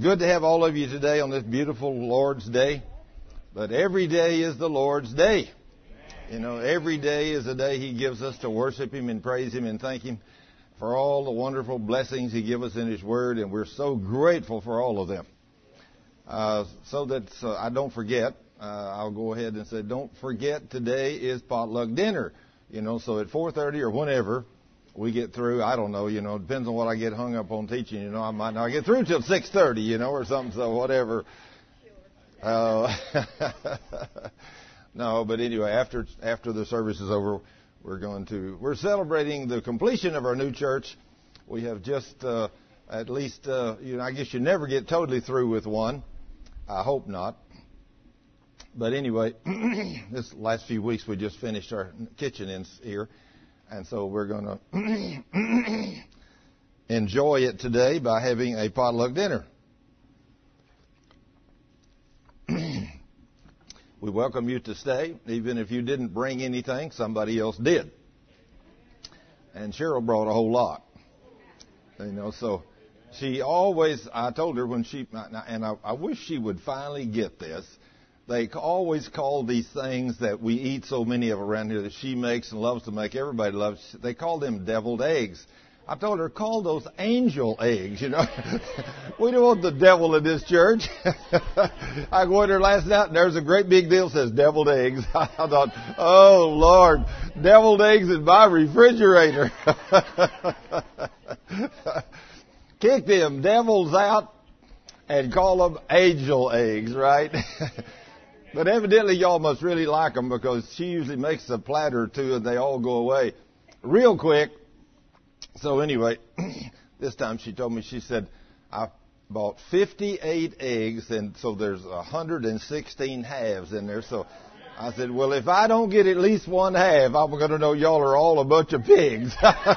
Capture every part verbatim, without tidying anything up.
Good to have all of you today on this beautiful Lord's Day. But every day is the Lord's Day. You know, every day is a day He gives us to worship Him and praise Him and thank Him for all the wonderful blessings He gives us in His Word, and we're so grateful for all of them. Uh, so that uh, I don't forget, uh, I'll go ahead and say, don't forget today is potluck dinner. You know, so at four thirty or whenever we get through, I don't know, you know, it depends on what I get hung up on teaching. You know, I might not get through till six thirty, you know, or something, so whatever. Uh, no, but anyway, after after the service is over, we're going to, we're celebrating the completion of our new church. We have just, uh, at least, uh, you know, I guess you never get totally through with one. I hope not. But anyway, this last few weeks we just finished our kitchen in here. And so we're going to enjoy it today by having a potluck dinner. We welcome you to stay. Even if you didn't bring anything, somebody else did. And Cheryl brought a whole lot. You know, so she always, I told her when she, and I, I wish she would finally get this. They always call these things that we eat so many of around here that she makes and loves to make, everybody loves, they call them deviled eggs. I told her, call those angel eggs, you know. We don't want the devil in this church. I go in there last night and there's a great big deal that says deviled eggs. I thought, oh, Lord, deviled eggs in my refrigerator. Kick them devils out and call them angel eggs, right? But evidently y'all must really like them because she usually makes a platter or two and they all go away real quick. So anyway, this time she told me, she said, I bought fifty-eight eggs and so there's one hundred sixteen halves in there. So I said, well, if I don't get at least one half, I'm going to know y'all are all a bunch of pigs.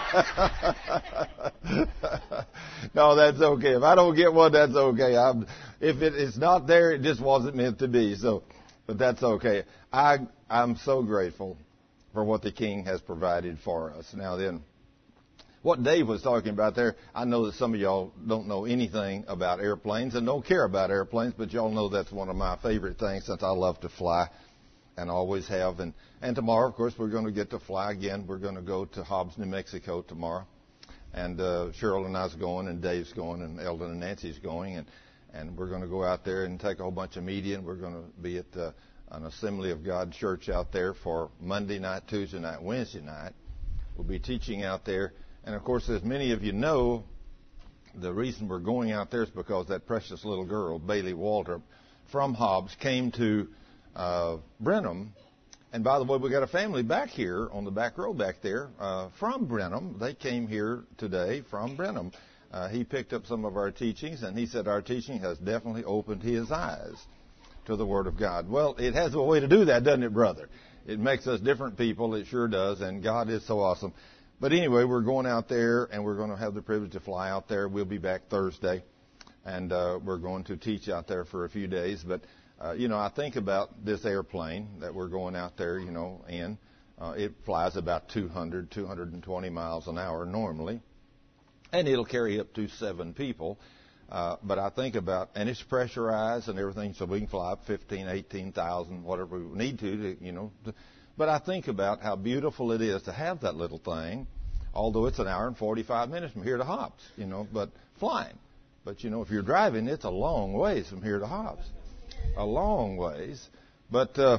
No, that's okay. If I don't get one, that's okay. I'm, if it, it's not there, it just wasn't meant to be. So, but that's okay. I, I'm so grateful for what the King has provided for us. Now then, what Dave was talking about there, I know that some of y'all don't know anything about airplanes and don't care about airplanes, but y'all know that's one of my favorite things since I love to fly and always have. And, and tomorrow, of course, we're going to get to fly again. We're going to go to Hobbs, New Mexico tomorrow. And uh, Cheryl and I's going, and Dave's going, and Eldon and Nancy's going. And, and we're going to go out there and take a whole bunch of media, and we're going to be at uh, an Assembly of God church out there for Monday night, Tuesday night, Wednesday night. We'll be teaching out there. And, of course, as many of you know, the reason we're going out there is because that precious little girl, Bailey Walter, from Hobbs, came to uh, Brenham. And, by the way, we got a family back here on the back row back there uh, from Brenham. They came here today from Brenham. Uh, he picked up some of our teachings, and he said our teaching has definitely opened his eyes to the Word of God. Well, it has a way to do that, doesn't it, brother? It makes us different people. It sure does, and God is so awesome. But anyway, we're going out there, and we're going to have the privilege to fly out there. We'll be back Thursday, and uh, we're going to teach out there for a few days. But, uh, you know, I think about this airplane that we're going out there, you know, in. Uh, it flies about two hundred, two hundred twenty miles an hour normally, and it'll carry up to seven people. Uh, but I think about, and it's pressurized and everything, so we can fly up fifteen, eighteen thousand, whatever we need to, to you know. To, But I think about how beautiful it is to have that little thing, although it's an hour and forty-five minutes from here to Hobbs, you know, but flying. But, you know, if you're driving, it's a long ways from here to Hobbs. A long ways. But uh,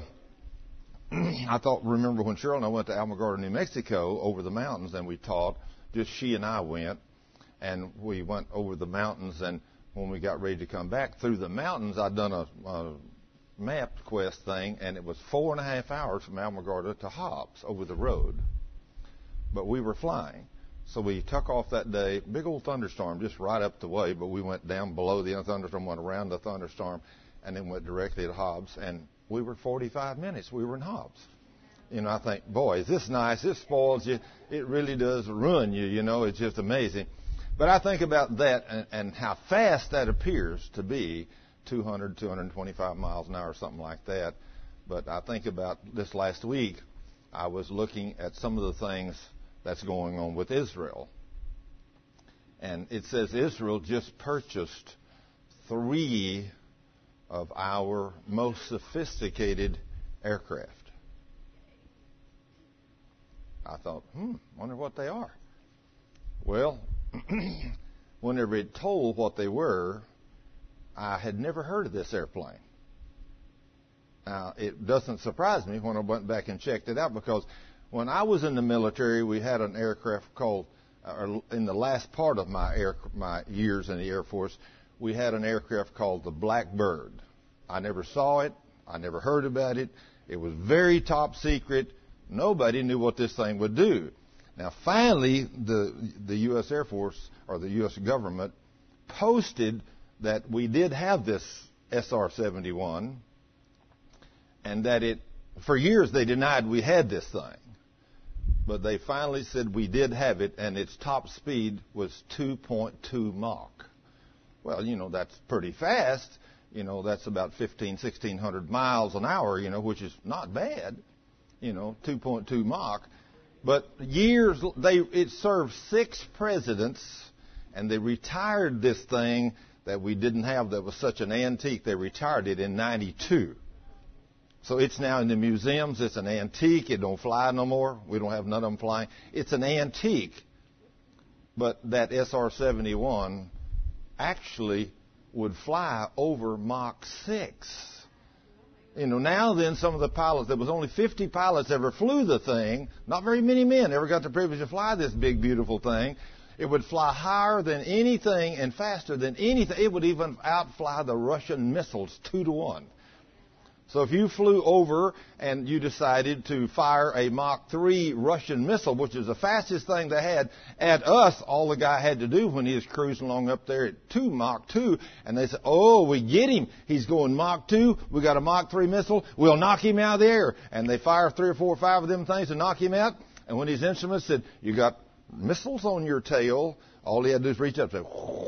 I thought, remember when Cheryl and I went to Alamogordo, New Mexico, over the mountains, and we taught, just she and I went, and we went over the mountains, and when we got ready to come back through the mountains, I'd done a... a MapQuest thing, and it was four and a half hours from Alamogordo to Hobbs over the road. But we were flying. So we took off that day, big old thunderstorm just right up the way, but we went down below the thunderstorm, went around the thunderstorm, and then went directly to Hobbs, and we were forty-five minutes. We were in Hobbs. You know, I think, boy, is this nice? This spoils you. It really does ruin you, you know. It's just amazing. But I think about that and, and how fast that appears to be, two hundred, two hundred twenty-five miles an hour, something like that. But I think about this last week, I was looking at some of the things that's going on with Israel. And it says Israel just purchased three of our most sophisticated aircraft. I thought, hmm, wonder what they are. Well, whenever it told what they were, I had never heard of this airplane. Now, it doesn't surprise me when I went back and checked it out, because when I was in the military, we had an aircraft called, or in the last part of my air, my years in the Air Force, we had an aircraft called the Blackbird. I never saw it. I never heard about it. It was very top secret. Nobody knew what this thing would do. Now, finally, the the U S Air Force, or the U S government, posted that we did have this S R seventy-one, and that it, for years they denied we had this thing. But they finally said we did have it, and its top speed was two point two Mach. Well, you know, that's pretty fast. You know, that's about fifteen, sixteen hundred miles an hour, you know, which is not bad. You know, two point two Mach. But years, they it served six presidents, and they retired this thing that we didn't have that was such an antique. They retired it in ninety-two. So it's now in the museums. It's an antique. It don't fly no more. We don't have none of them flying. It's an antique. But that S R seventy-one actually would fly over Mach six. You know, now then, some of the pilots, there was only fifty pilots ever flew the thing. Not very many men ever got the privilege to fly this big, beautiful thing. It would fly higher than anything and faster than anything. It would even outfly the Russian missiles two to one. So if you flew over and you decided to fire a Mach three Russian missile, which is the fastest thing they had, at us, all the guy had to do when he was cruising along up there at two Mach two, and they said, oh, we get him. He's going Mach two. We got a Mach three missile. We'll knock him out of the air. And they fire three or four or five of them things to knock him out. And when his instruments said, you got missiles on your tail, all he had to do is reach up and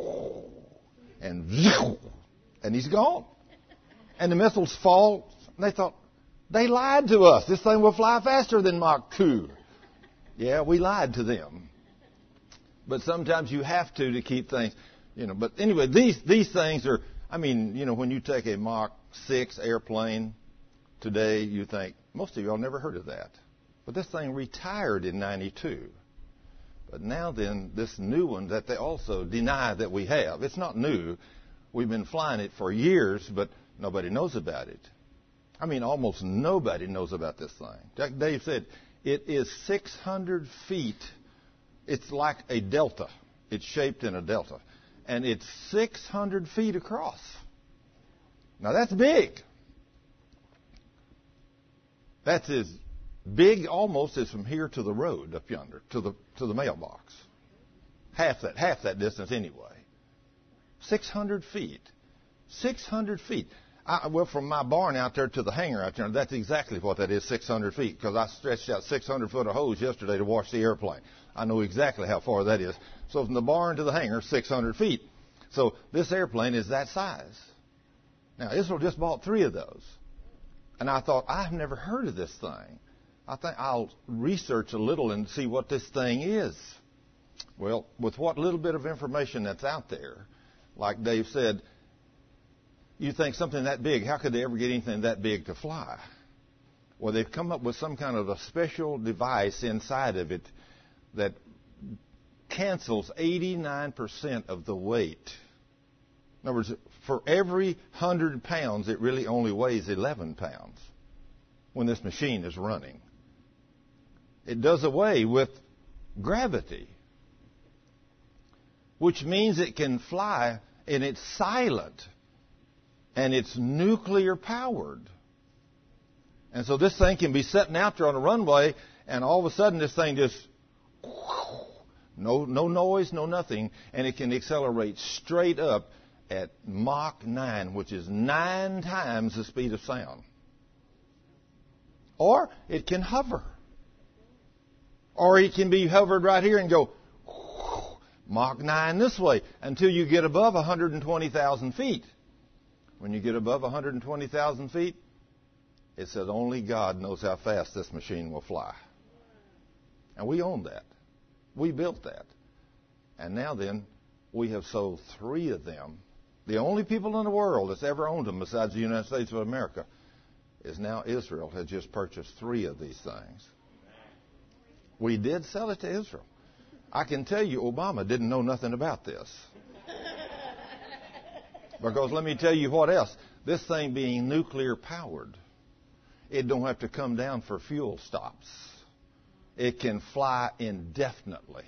say, and and he's gone. And the missiles fall. And they thought, they lied to us. This thing will fly faster than Mach two. Yeah, we lied to them. But sometimes you have to to keep things, you know. But anyway, these these things are, I mean, you know, when you take a Mach six airplane today, you think, most of y'all never heard of that. But this thing retired in ninety-two. But now then, this new one that they also deny that we have. It's not new. We've been flying it for years, but nobody knows about it. I mean, almost nobody knows about this thing. Jack Dave said, it is six hundred feet. It's like a delta. It's shaped in a delta. And it's six hundred feet across. Now, that's big. That's as big almost as from here to the road up yonder, to the to the mailbox. Half that, half that distance anyway. six hundred feet. six hundred feet. I, well, from my barn out there to the hangar out there, that's exactly what that is, six hundred feet, because I stretched out six hundred foot of hose yesterday to wash the airplane. I know exactly how far that is. So from the barn to the hangar, six hundred feet. So this airplane is that size. Now, Israel just bought three of those. And I thought, I've never heard of this thing. I think I'll research a little and see what this thing is. Well, with what little bit of information that's out there, like Dave said, you think something that big, how could they ever get anything that big to fly? Well, they've come up with some kind of a special device inside of it that cancels eighty-nine percent of the weight. In other words, for every one hundred pounds, it really only weighs eleven pounds when this machine is running. It does away with gravity, which means it can fly, and it's silent. And it's nuclear powered. And so this thing can be sitting out there on a runway, and all of a sudden this thing just, no, no noise, no nothing, and it can accelerate straight up at Mach nine, which is nine times the speed of sound. Or it can hover. Or it can be hovered right here and go Mach nine this way until you get above one hundred twenty thousand feet. When you get above one hundred twenty thousand feet, it says only God knows how fast this machine will fly. And we own that. We built that. And now then, we have sold three of them The only people in the world that's ever owned them besides the United States of America is now Israel has just purchased three of these things. We did sell it to Israel. I can tell you Obama didn't know nothing about this. Because let me tell you what else. This thing being nuclear powered, it don't have to come down for fuel stops. It can fly indefinitely.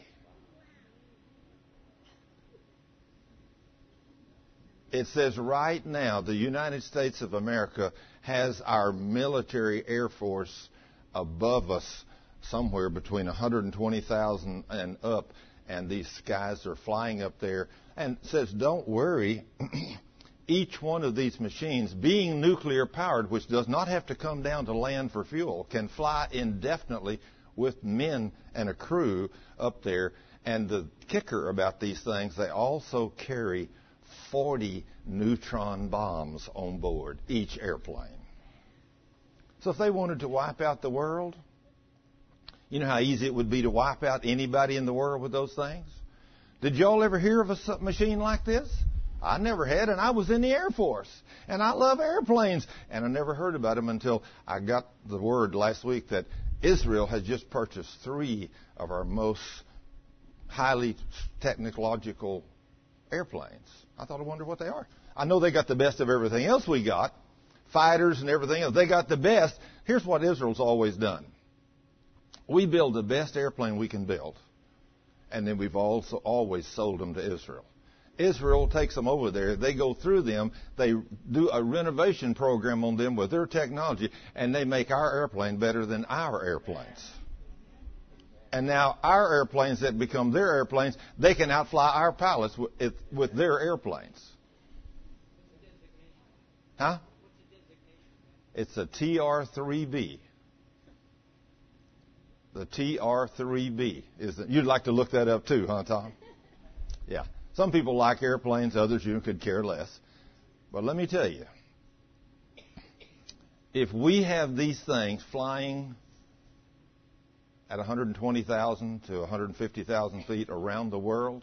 It says right now the United States of America has our military air force above us somewhere between one hundred twenty thousand and up, and these guys are flying up there. And it says, don't worry, each one of these machines, being nuclear powered, which does not have to come down to land for fuel, can fly indefinitely with men and a crew up there. And the kicker about these things, they also carry forty neutron bombs on board each airplane. So if they wanted to wipe out the world, you know how easy it would be to wipe out anybody in the world with those things? Did y'all ever hear of a machine like this? I never had, and I was in the Air Force, and I love airplanes, and I never heard about them until I got the word last week that Israel has just purchased three of our most highly technological airplanes. I thought, I wonder what they are. I know they got the best of everything else we got, fighters and everything else. They got the best. Here's what Israel's always done. We build the best airplane we can build, and then we've also always sold them to Israel. Israel takes them over there. They go through them. They do a renovation program on them with their technology, and they make our airplane better than our airplanes. And now our airplanes that become their airplanes, they can outfly our pilots with, with their airplanes. Huh? It's a T R three B. The T R three B. Is it? You'd like to look that up too, huh, Tom? Yeah. Some people like airplanes, others you could care less. But let me tell you, if we have these things flying at one hundred twenty thousand to one hundred fifty thousand feet around the world,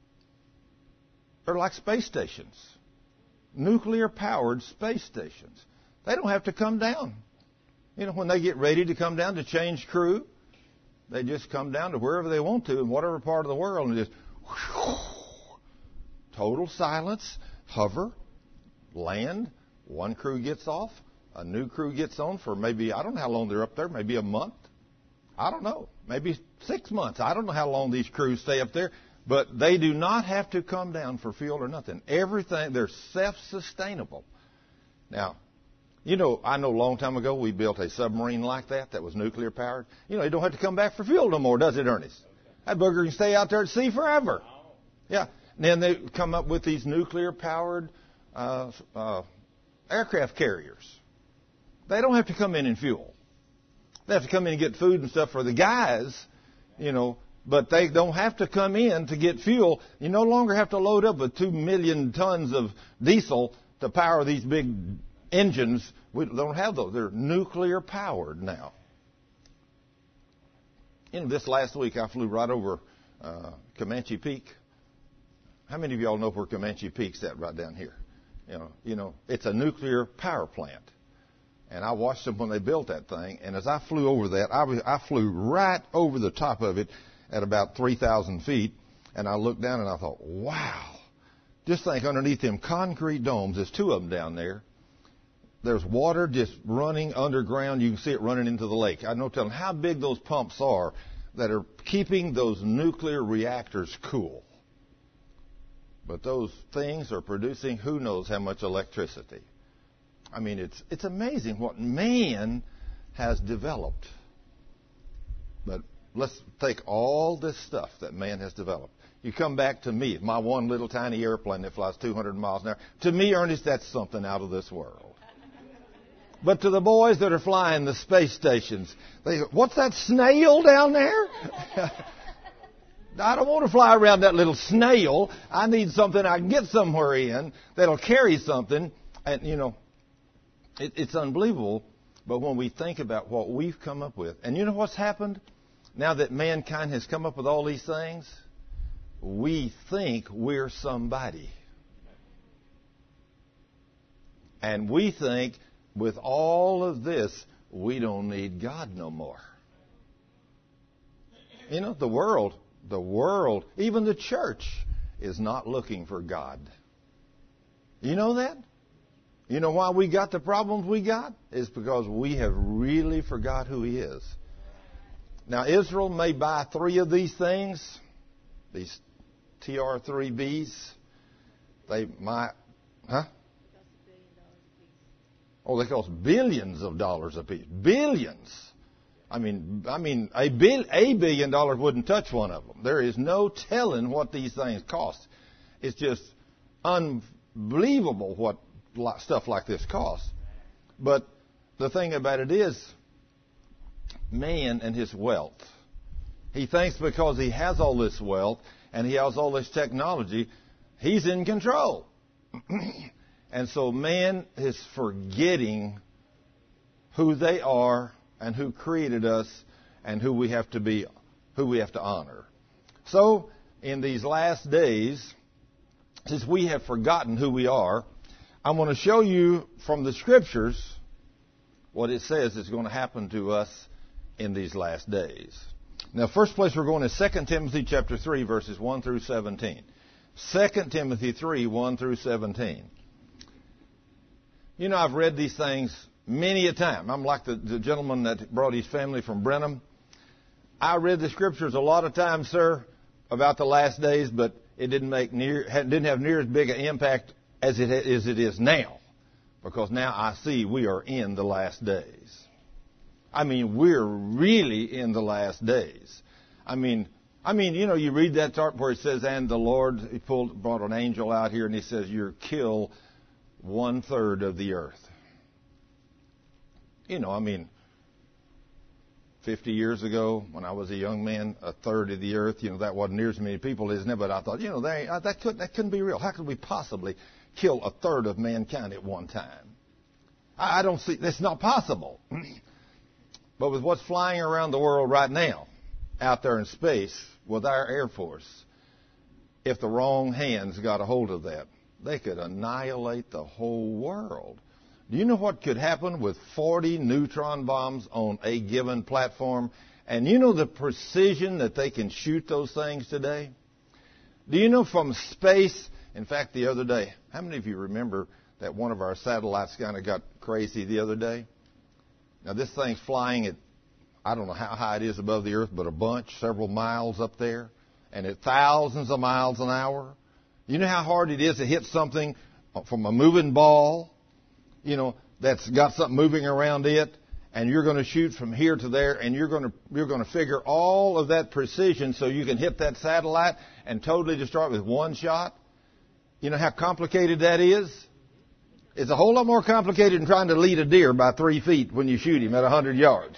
they're like space stations, nuclear-powered space stations. They don't have to come down. You know, when they get ready to come down to change crew, they just come down to wherever they want to in whatever part of the world and just whew, total silence, hover, land. One crew gets off, a new crew gets on for maybe, I don't know how long they're up there, maybe a month. I don't know, maybe six months. I don't know how long these crews stay up there, but they do not have to come down for fuel or nothing. Everything, they're self-sustainable. Now, you know, I know a long time ago we built a submarine like that that was nuclear powered. You know, you don't have to come back for fuel no more, does it, Ernest? That booger can stay out there at sea forever. Yeah. And then they come up with these nuclear powered uh, uh, aircraft carriers. They don't have to come in and fuel. They have to come in and get food and stuff for the guys, you know, but they don't have to come in to get fuel. You no longer have to load up with two million tons of diesel to power these big engines. We don't have those. They're nuclear powered now. You know, this last week I flew right over uh, Comanche Peak. How many of y'all know where Comanche Peak's at right down here? You know, you know, it's a nuclear power plant. And I watched them when they built that thing. And as I flew over that, I, was, I flew right over the top of it at about three thousand feet. And I looked down and I thought, wow. Just think underneath them concrete domes, there's two of them down there. There's water just running underground. You can see it running into the lake. I know telling how big those pumps are that are keeping those nuclear reactors cool. But those things are producing who knows how much electricity. I mean, it's it's amazing what man has developed. But let's take all this stuff that man has developed. You come back to me, my one little tiny airplane that flies two hundred miles an hour. To me, Ernest, that's something out of this world. But to the boys that are flying the space stations, they go, what's that snail down there? I don't want to fly around that little snail. I need something I can get somewhere in that'll carry something. And, you know, it, it's unbelievable. But when we think about what we've come up with, and you know what's happened? Now that mankind has come up with all these things, we think we're somebody. And we think with all of this, we don't need God no more. You know, the world, the world, even the church is not looking for God. You know that? You know why we got the problems we got? It's because we have really forgot who He is. Now, Israel may buy three of these things, these T R three Bs. They might, huh? Oh, they cost billions of dollars a piece. Billions. I mean, I mean, a, bil, a billion dollars wouldn't touch one of them. There is no telling what these things cost. It's just unbelievable what stuff like this costs. But the thing about it is, man and his wealth. He thinks because he has all this wealth and he has all this technology, he's in control. And so man is forgetting who they are and who created us and who we have to be, who we have to honor. So in these last days, since we have forgotten who we are, I want to show you from the Scriptures what it says is going to happen to us in these last days. Now, first place we're going is Second Timothy chapter three, verses one through seventeen. Second Timothy three, one through seventeen. You know, I've read these things many a time. I'm like the, the gentleman that brought his family from Brenham. I read the Scriptures a lot of times, sir, about the last days, but it didn't make near, didn't have near as big an impact as it, as it is now. Because now I see we are in the last days. I mean, we're really in the last days. I mean, I mean, you know, you read that part where it says, and the Lord, He pulled, brought an angel out here, and He says, you're kill one third of the earth. You know, I mean, fifty years ago, when I was a young man, a third of the earth, you know, that wasn't near as many people, isn't it? But I thought, you know, they, that, couldn't, that couldn't be real. How could we possibly kill a third of mankind at one time? I, I don't see, that's not possible. But with what's flying around the world right now, out there in space, with our Air Force, if the wrong hands got a hold of that, they could annihilate the whole world. Do you know what could happen with forty neutron bombs on a given platform? And you know the precision that they can shoot those things today? Do you know from space, in fact, the other day, how many of you remember that one of our satellites kind of got crazy the other day? Now, this thing's flying at, I don't know how high it is above the earth, but a bunch, several miles up there, and at thousands of miles an hour. You know how hard it is to hit something from a moving ball, you know, that's got something moving around it, and you're going to shoot from here to there, and you're going to you're going to figure all of that precision so you can hit that satellite and totally destroy it with one shot? You know how complicated that is? It's a whole lot more complicated than trying to lead a deer by three feet when you shoot him at a hundred yards.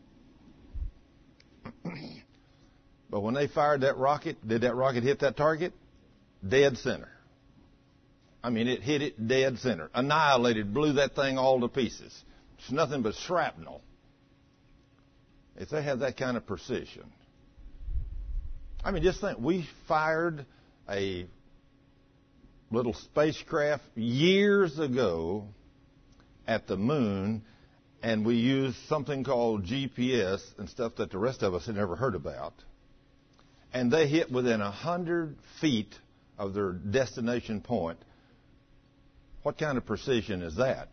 But when they fired that rocket, did that rocket hit that target? Dead center. I mean, it hit it dead center. Annihilated, blew that thing all to pieces. It's nothing but shrapnel. If they have that kind of precision. I mean, just think, we fired a little spacecraft years ago at the moon, and we used something called G P S and stuff that the rest of us had never heard about. And they hit within a hundred feet of their destination point. What kind of precision is that?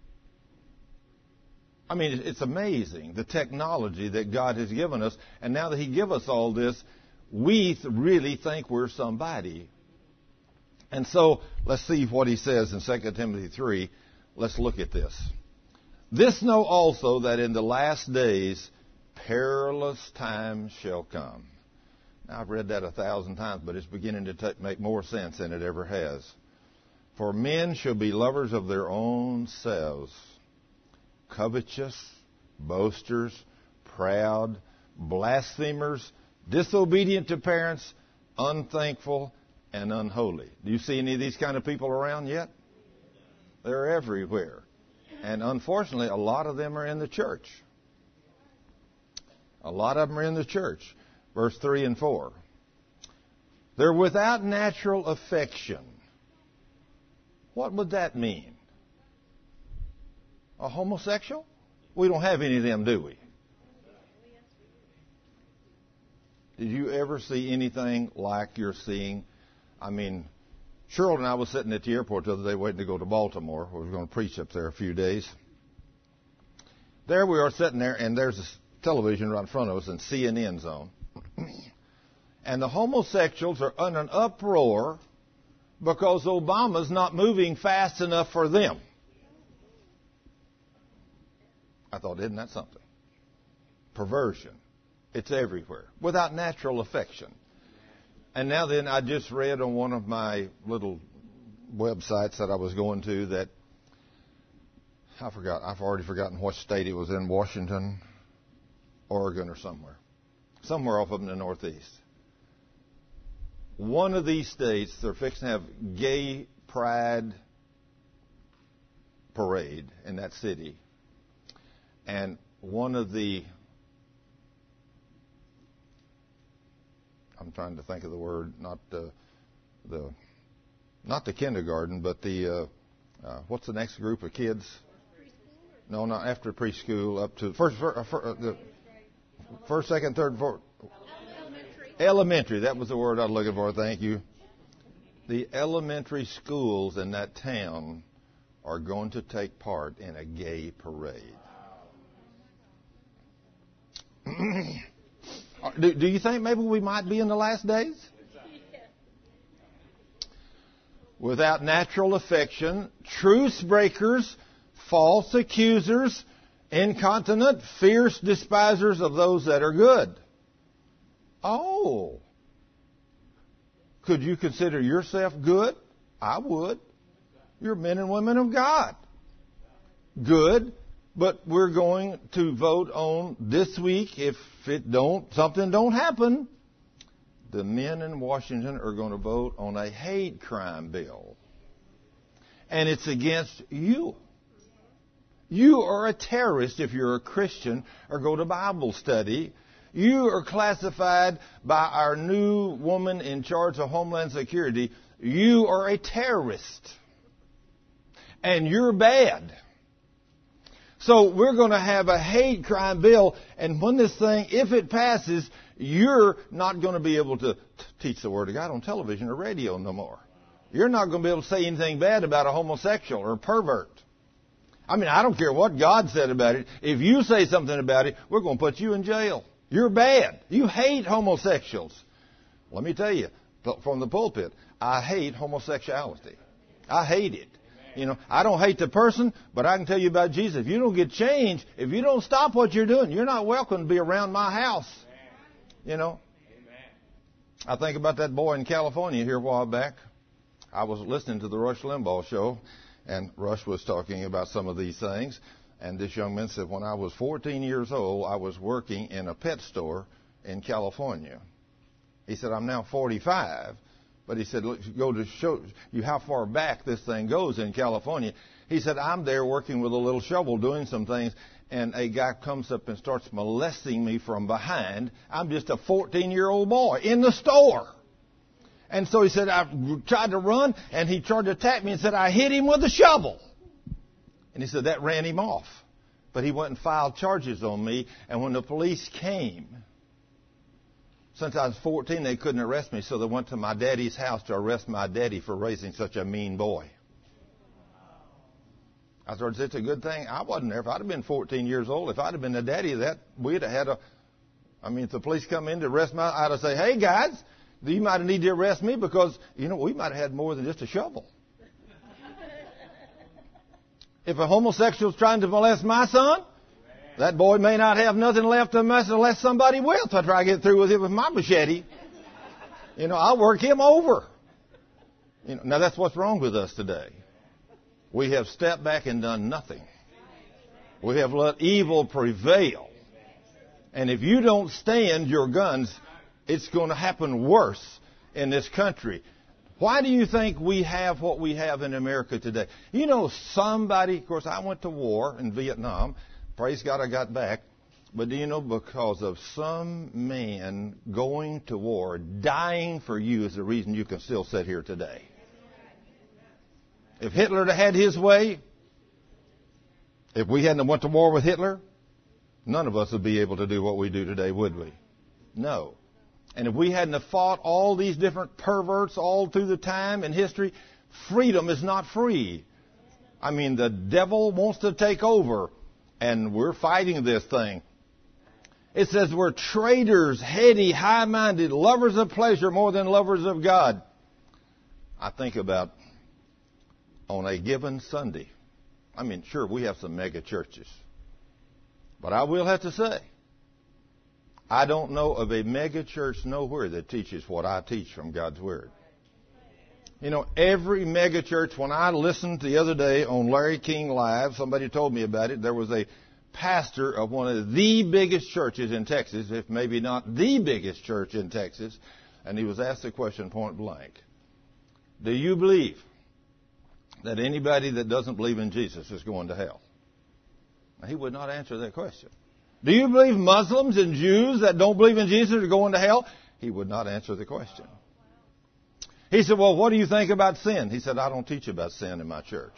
I mean, it's amazing, the technology that God has given us. And now that He gives us all this, we really think we're somebody. And so, let's see what He says in Second Timothy three. Let's look at this. This know also that in the last days perilous times shall come. Now, I've read that a thousand times, but it's beginning to take, make more sense than it ever has. For men shall be lovers of their own selves, covetous, boasters, proud, blasphemers, disobedient to parents, unthankful, and unholy. Do you see any of these kind of people around yet? They're everywhere. And unfortunately, a lot of them are in the church. A lot of them are in the church. Verse three and four. They're without natural affection. What would that mean? A homosexual? We don't have any of them, do we? Did you ever see anything like you're seeing? I mean, Cheryl and I was sitting at the airport the other day waiting to go to Baltimore. We were going to preach up there a few days. There we are sitting there, and there's a television right in front of us in C N N zone. And the homosexuals are in an uproar because Obama's not moving fast enough for them. I thought, isn't that something? Perversion. It's everywhere. Without natural affection. And now then, I just read on one of my little websites that I was going to that, I forgot, I've already forgotten what state it was in, Washington, Oregon or somewhere. Somewhere off up in the Northeast. One of these states, they're fixing to have gay pride parade in that city. And one of the, I'm trying to think of the word, not the, the not the kindergarten, but the, uh, uh, what's the next group of kids? No, not after preschool, up to first, first, uh, the first, second, third, fourth. Elementary. Elementary, that was the word I was looking for. Thank you. The elementary schools in that town are going to take part in a gay parade. do, do you think maybe we might be in the last days? Without natural affection, truce breakers, false accusers, incontinent, fierce despisers of those that are good. Oh. Could you consider yourself good? I would. You're men and women of God. Good. But we're going to vote on this week. If it don't, something don't happen, the men in Washington are going to vote on a hate crime bill. And it's against you. You are a terrorist if you're a Christian or go to Bible study. You are classified by our new woman in charge of Homeland Security. You are a terrorist. And you're bad. So we're going to have a hate crime bill, and when this thing, if it passes, you're not going to be able to t- teach the Word of God on television or radio no more. You're not going to be able to say anything bad about a homosexual or a pervert. I mean, I don't care what God said about it. If you say something about it, we're going to put you in jail. You're bad. You hate homosexuals. Let me tell you, from the pulpit, I hate homosexuality. I hate it. You know, I don't hate the person, but I can tell you about Jesus. If you don't get changed, if you don't stop what you're doing, you're not welcome to be around my house. You know. I think about that boy in California here a while back. I was listening to the Rush Limbaugh show, and Rush was talking about some of these things. And this young man said, when I was fourteen years old, I was working in a pet store in California. He said, I'm now forty-five. But he said, look, go to show you how far back this thing goes in California. He said, I'm there working with a little shovel doing some things, and a guy comes up and starts molesting me from behind. I'm just a fourteen-year-old boy in the store. And so he said, I tried to run, and he tried to attack me and said, I hit him with a shovel. And he said, that ran him off. But he went and filed charges on me, and when the police came, since I was fourteen, they couldn't arrest me, so they went to my daddy's house to arrest my daddy for raising such a mean boy. I thought, it's a good thing I wasn't there. If I'd have been fourteen years old, if I'd have been the daddy of that, we'd have had a, I mean, if the police come in to arrest my, I'd have said, hey guys, you might need to arrest me because, you know, we might have had more than just a shovel. If a homosexual's trying to molest my son, that boy may not have nothing left to mess unless somebody will to try to get through with him with my machete. You know, I'll work him over. You know, now that's what's wrong with us today. We have stepped back and done nothing. We have let evil prevail. And if you don't stand your guns, it's going to happen worse in this country. Why do you think we have what we have in America today? You know, somebody, of course, I went to war in Vietnam. Praise God I got back. But do you know, because of some man going to war, dying for you is the reason you can still sit here today. If Hitler had had his way, If we hadn't went to war with Hitler, none of us would be able to do what we do today, would we? No. And if we hadn't have fought all these different perverts all through the time in history, freedom is not free. I mean, the devil wants to take over, and we're fighting this thing. It says we're traitors, heady, high-minded, lovers of pleasure more than lovers of God. I think about on a given Sunday. I mean, sure, we have some mega churches. But I will have to say, I don't know of a mega church nowhere that teaches what I teach from God's Word. You know, every mega church, when I listened the other day on Larry King Live, somebody told me about it, there was a pastor of one of the biggest churches in Texas, if maybe not the biggest church in Texas, and he was asked the question point blank. Do you believe that anybody that doesn't believe in Jesus is going to hell? Now, he would not answer that question. Do you believe Muslims and Jews that don't believe in Jesus are going to hell? He would not answer the question. He said, well, what do you think about sin? He said, I don't teach about sin in my church.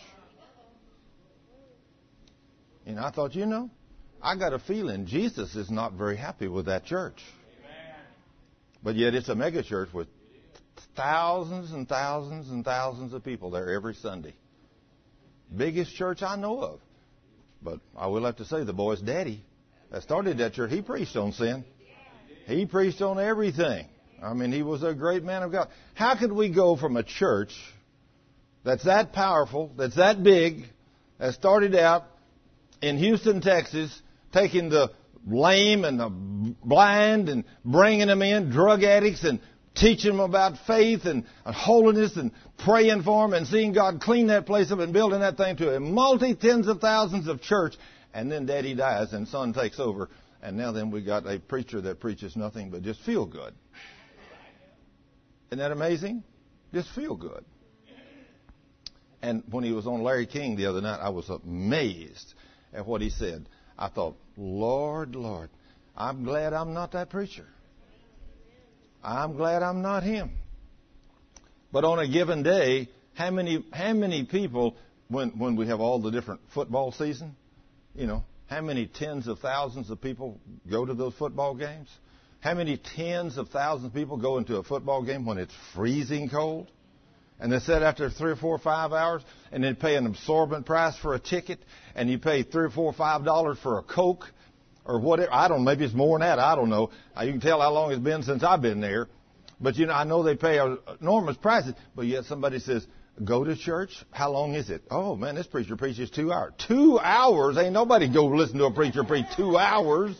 And I thought, you know, I got a feeling Jesus is not very happy with that church. Amen. But yet it's a mega church with thousands and thousands and thousands of people there every Sunday. Biggest church I know of. But I will have to say, the boy's daddy that started that church, he preached on sin. He preached on everything. I mean, he was a great man of God. How could we go from a church that's that powerful, that's that big, that started out in Houston, Texas, taking the lame and the blind and bringing them in, drug addicts, and teaching them about faith and holiness and praying for them and seeing God clean that place up and building that thing to a multi-tens of thousands of church. And then Daddy dies and Son takes over. And now then we got a preacher that preaches nothing but just feel good. Isn't that amazing? Just feel good. And when he was on Larry King the other night, I was amazed at what he said. I thought, Lord, Lord, I'm glad I'm not that preacher. I'm glad I'm not him. But on a given day, how many how many people, when when we have all the different football season, you know, how many tens of thousands of people go to those football games? How many tens of thousands of people go into a football game when it's freezing cold? And they sit after three or four or five hours and then pay an absorbent price for a ticket, and you pay three or four or five dollars for a Coke or whatever. I don't know, maybe it's more than that. I don't know. You can tell how long it's been since I've been there. But, you know, I know they pay enormous prices, but yet somebody says, go to church? How long is it? Oh, man, this preacher preaches two hours. Two hours? Ain't nobody go listen to a preacher preach two hours.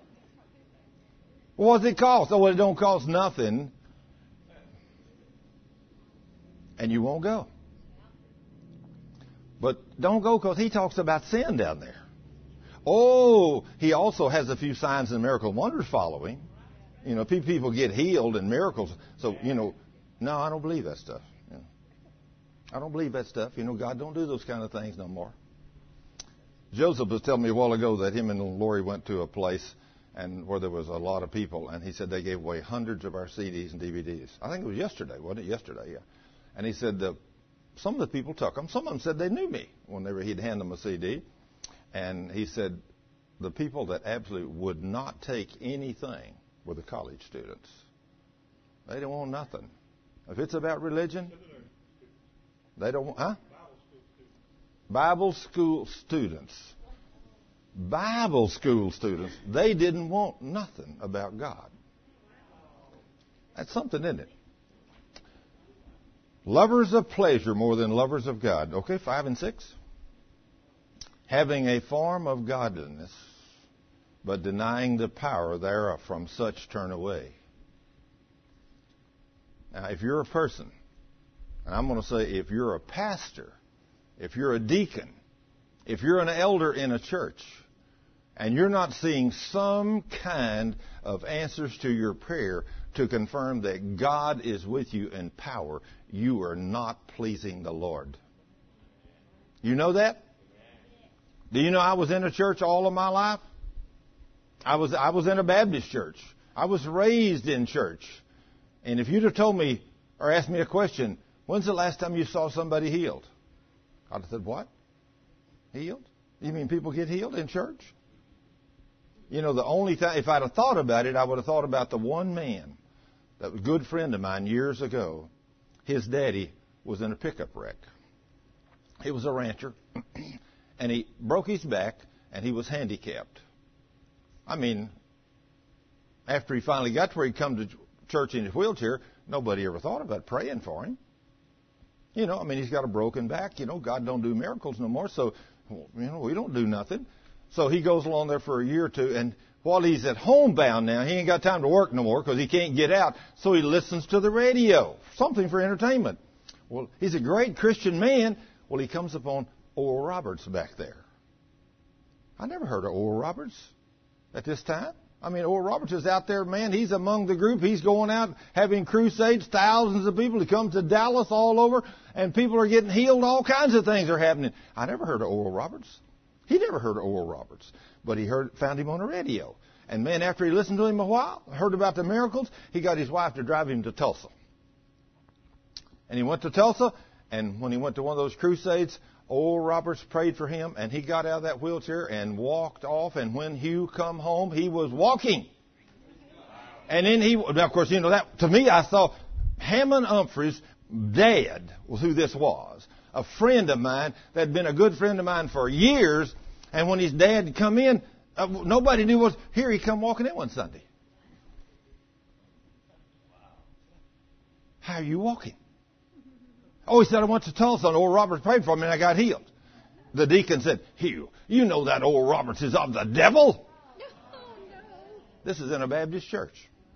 What does it cost? Oh, well, it don't cost nothing. And you won't go. But don't go because he talks about sin down there. Oh, he also has a few signs and miracle wonders following. You know, people get healed and miracles. So, you know, no, I don't believe that stuff. You know, I don't believe that stuff. You know, God don't do those kind of things no more. Joseph was telling me a while ago that him and Lori went to a place and where there was a lot of people, and he said they gave away hundreds of our C Ds and D V Ds. I think it was yesterday, wasn't it? Yesterday, yeah. And he said the, some of the people took them. Some of them said they knew me whenever he'd hand them a C D. And he said the people that absolutely would not take anything were the college students. They don't want nothing. If it's about religion, they don't want, huh? Bible school students. Bible school students. They didn't want nothing about God. That's something, isn't it? Lovers of pleasure more than lovers of God. Okay, five and six. Having a form of godliness, but denying the power thereof, from such turn away. Now, if you're a person, and I'm going to say if you're a pastor, if you're a deacon, if you're an elder in a church, and you're not seeing some kind of answers to your prayer to confirm that God is with you in power, you are not pleasing the Lord. You know that? Do you know I was in a church all of my life? I was I was in a Baptist church. I was raised in church. And if you'd have told me or asked me a question, when's the last time you saw somebody healed? I'd have said, what? Healed? You mean people get healed in church? You know, the only time, if I'd have thought about it, I would have thought about the one man, that was a good friend of mine years ago. His daddy was in a pickup wreck. He was a rancher, and he broke his back, and he was handicapped. I mean, after he finally got to where he'd come to church in his wheelchair, nobody ever thought about praying for him. You know, I mean, he's got a broken back. You know, God don't do miracles no more, so, you know, we don't do nothing. So he goes along there for a year or two, and while he's at home bound now, he ain't got time to work no more because he can't get out, so he listens to the radio, something for entertainment. Well, he's a great Christian man. Well, he comes upon Oral Roberts back there. I never heard of Oral Roberts at this time. I mean, Oral Roberts is out there, man. He's among the group. He's going out having crusades, thousands of people. He comes to Dallas all over, and people are getting healed. All kinds of things are happening. I never heard of Oral Roberts. He never heard of Oral Roberts, but he heard, found him on the radio. And, man, after he listened to him a while, heard about the miracles, he got his wife to drive him to Tulsa. And he went to Tulsa, and when he went to one of those crusades, Oral Roberts prayed for him, and he got out of that wheelchair and walked off. And when Hugh come home, he was walking. And then he, now of course, you know, that to me, I thought Hammond Humphreys' dad was who this was. A friend of mine that had been a good friend of mine for years. And when his dad had come in, uh, nobody knew what. Here he come walking in one Sunday. How are you walking? Oh, he said, I went to Tulsa and Oral Roberts prayed for me and I got healed. The deacon said, Hugh, you know that Oral Roberts is of the devil. No, no. This is in a Baptist church.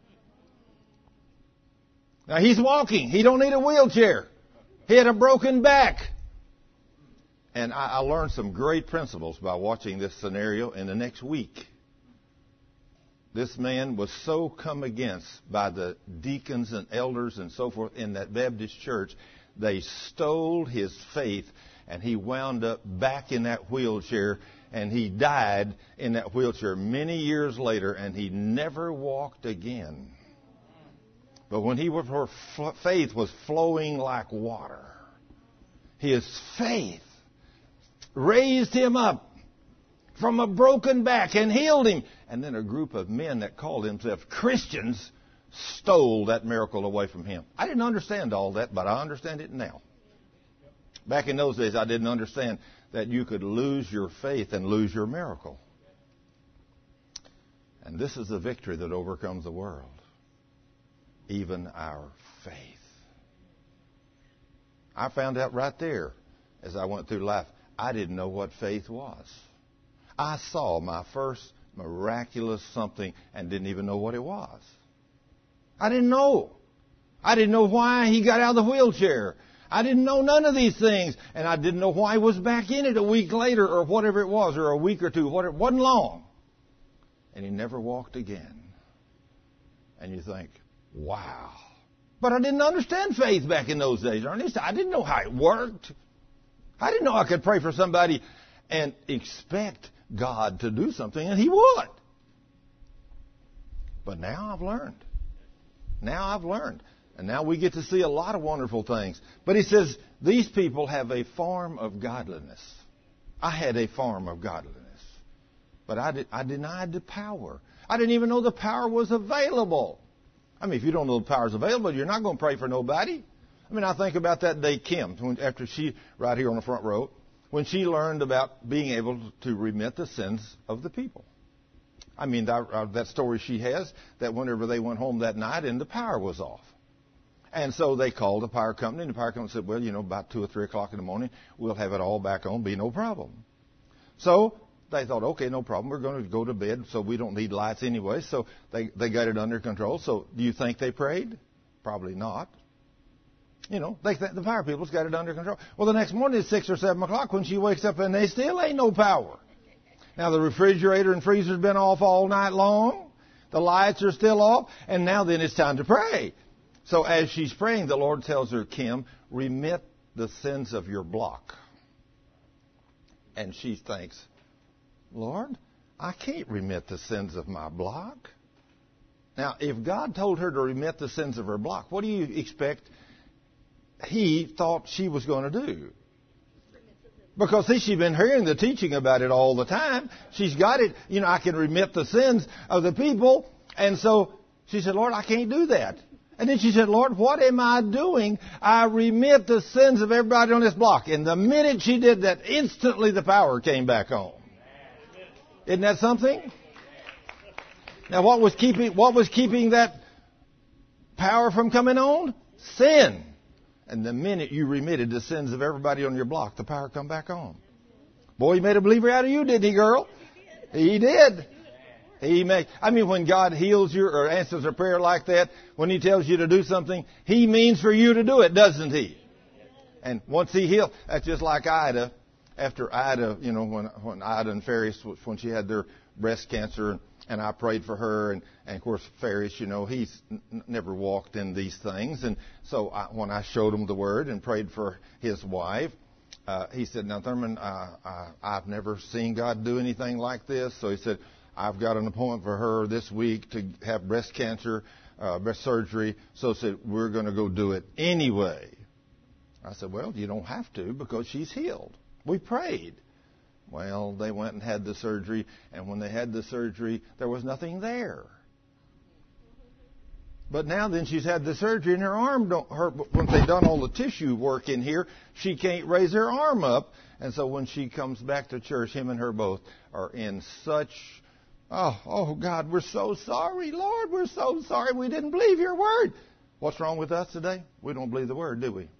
Now he's walking. He don't need a wheelchair. He had a broken back. And I, I learned some great principles by watching this scenario in the next week. This man was so come against by the deacons and elders and so forth in that Baptist church. They stole his faith, and he wound up back in that wheelchair, and he died in that wheelchair many years later, and he never walked again. But when he was, her faith was flowing like water, his faith raised him up from a broken back and healed him. And then a group of men that called themselves Christians stole that miracle away from him. I didn't understand all that, but I understand it now. Back in those days, I didn't understand that you could lose your faith and lose your miracle. And this is the victory that overcomes the world, even our faith. I found out right there as I went through life, I didn't know what faith was. I saw my first miraculous something and didn't even know what it was. I didn't know. I didn't know why he got out of the wheelchair. I didn't know none of these things. And I didn't know why he was back in it a week later or whatever it was, or a week or two. Whatever. It wasn't long. And he never walked again. And you think, wow. But I didn't understand faith back in those days, Ernest. I didn't know how it worked. I didn't know I could pray for somebody and expect God to do something, and He would. But now I've learned. Now I've learned. And now we get to see a lot of wonderful things. But he says, these people have a form of godliness. I had a form of godliness. But I, did, I denied the power. I didn't even know the power was available. I mean, if you don't know the power is available, you're not going to pray for nobody. I mean, I think about that day, Kim, when, after she, right here on the front row, when she learned about being able to remit the sins of the people. I mean, that, uh, that story she has, that whenever they went home that night and the power was off. And so they called the power company, and the power company said, well, you know, about two or three o'clock in the morning, we'll have it all back on, be no problem. So they thought, okay, no problem, we're going to go to bed, so we don't need lights anyway. So they, they got it under control. So do you think they prayed? Probably not. You know, they th- the power people's got it under control. Well, the next morning it's six or seven o'clock when she wakes up, and they still ain't no power. Now, the refrigerator and freezer's been off all night long. The lights are still off. And now then it's time to pray. So as she's praying, the Lord tells her, Kim, remit the sins of your block. And she thinks, Lord, I can't remit the sins of my block. Now, if God told her to remit the sins of her block, what do you expect He thought she was going to do? Because, see, she's been hearing the teaching about it all the time. She's got it. You know, I can remit the sins of the people. And so she said, Lord, I can't do that. And then she said, Lord, what am I doing? I remit the sins of everybody on this block. And the minute she did that, instantly the power came back on. Isn't that something? Now, what was keeping, what was keeping that power from coming on? Sin. And the minute you remitted the sins of everybody on your block, the power come back on. Boy, he made a believer out of you, didn't he, girl? He did. He made, I mean, when God heals you or answers a prayer like that, when He tells you to do something, He means for you to do it, doesn't He? And once He healed, that's just like Ida. After Ida, you know, when when Ida and Ferris, when she had their breast cancer, and I prayed for her, and, and of course, Ferris, you know, he's n- never walked in these things. And so I, when I showed him the Word and prayed for his wife, uh, he said, now, Thurman, uh, uh, I've never seen God do anything like this. So he said, I've got an appointment for her this week to have breast cancer, uh, breast surgery. So he said, we're going to go do it anyway. I said, well, you don't have to because she's healed. We prayed. Well, they went and had the surgery, and when they had the surgery, there was nothing there. But now then she's had the surgery, and her arm don't hurt. Once they've done all the tissue work in here, she can't raise her arm up. And so when she comes back to church, him and her both are in such, oh, oh God, we're so sorry, Lord, we're so sorry we didn't believe your word. What's wrong with us today? We don't believe the word, do we?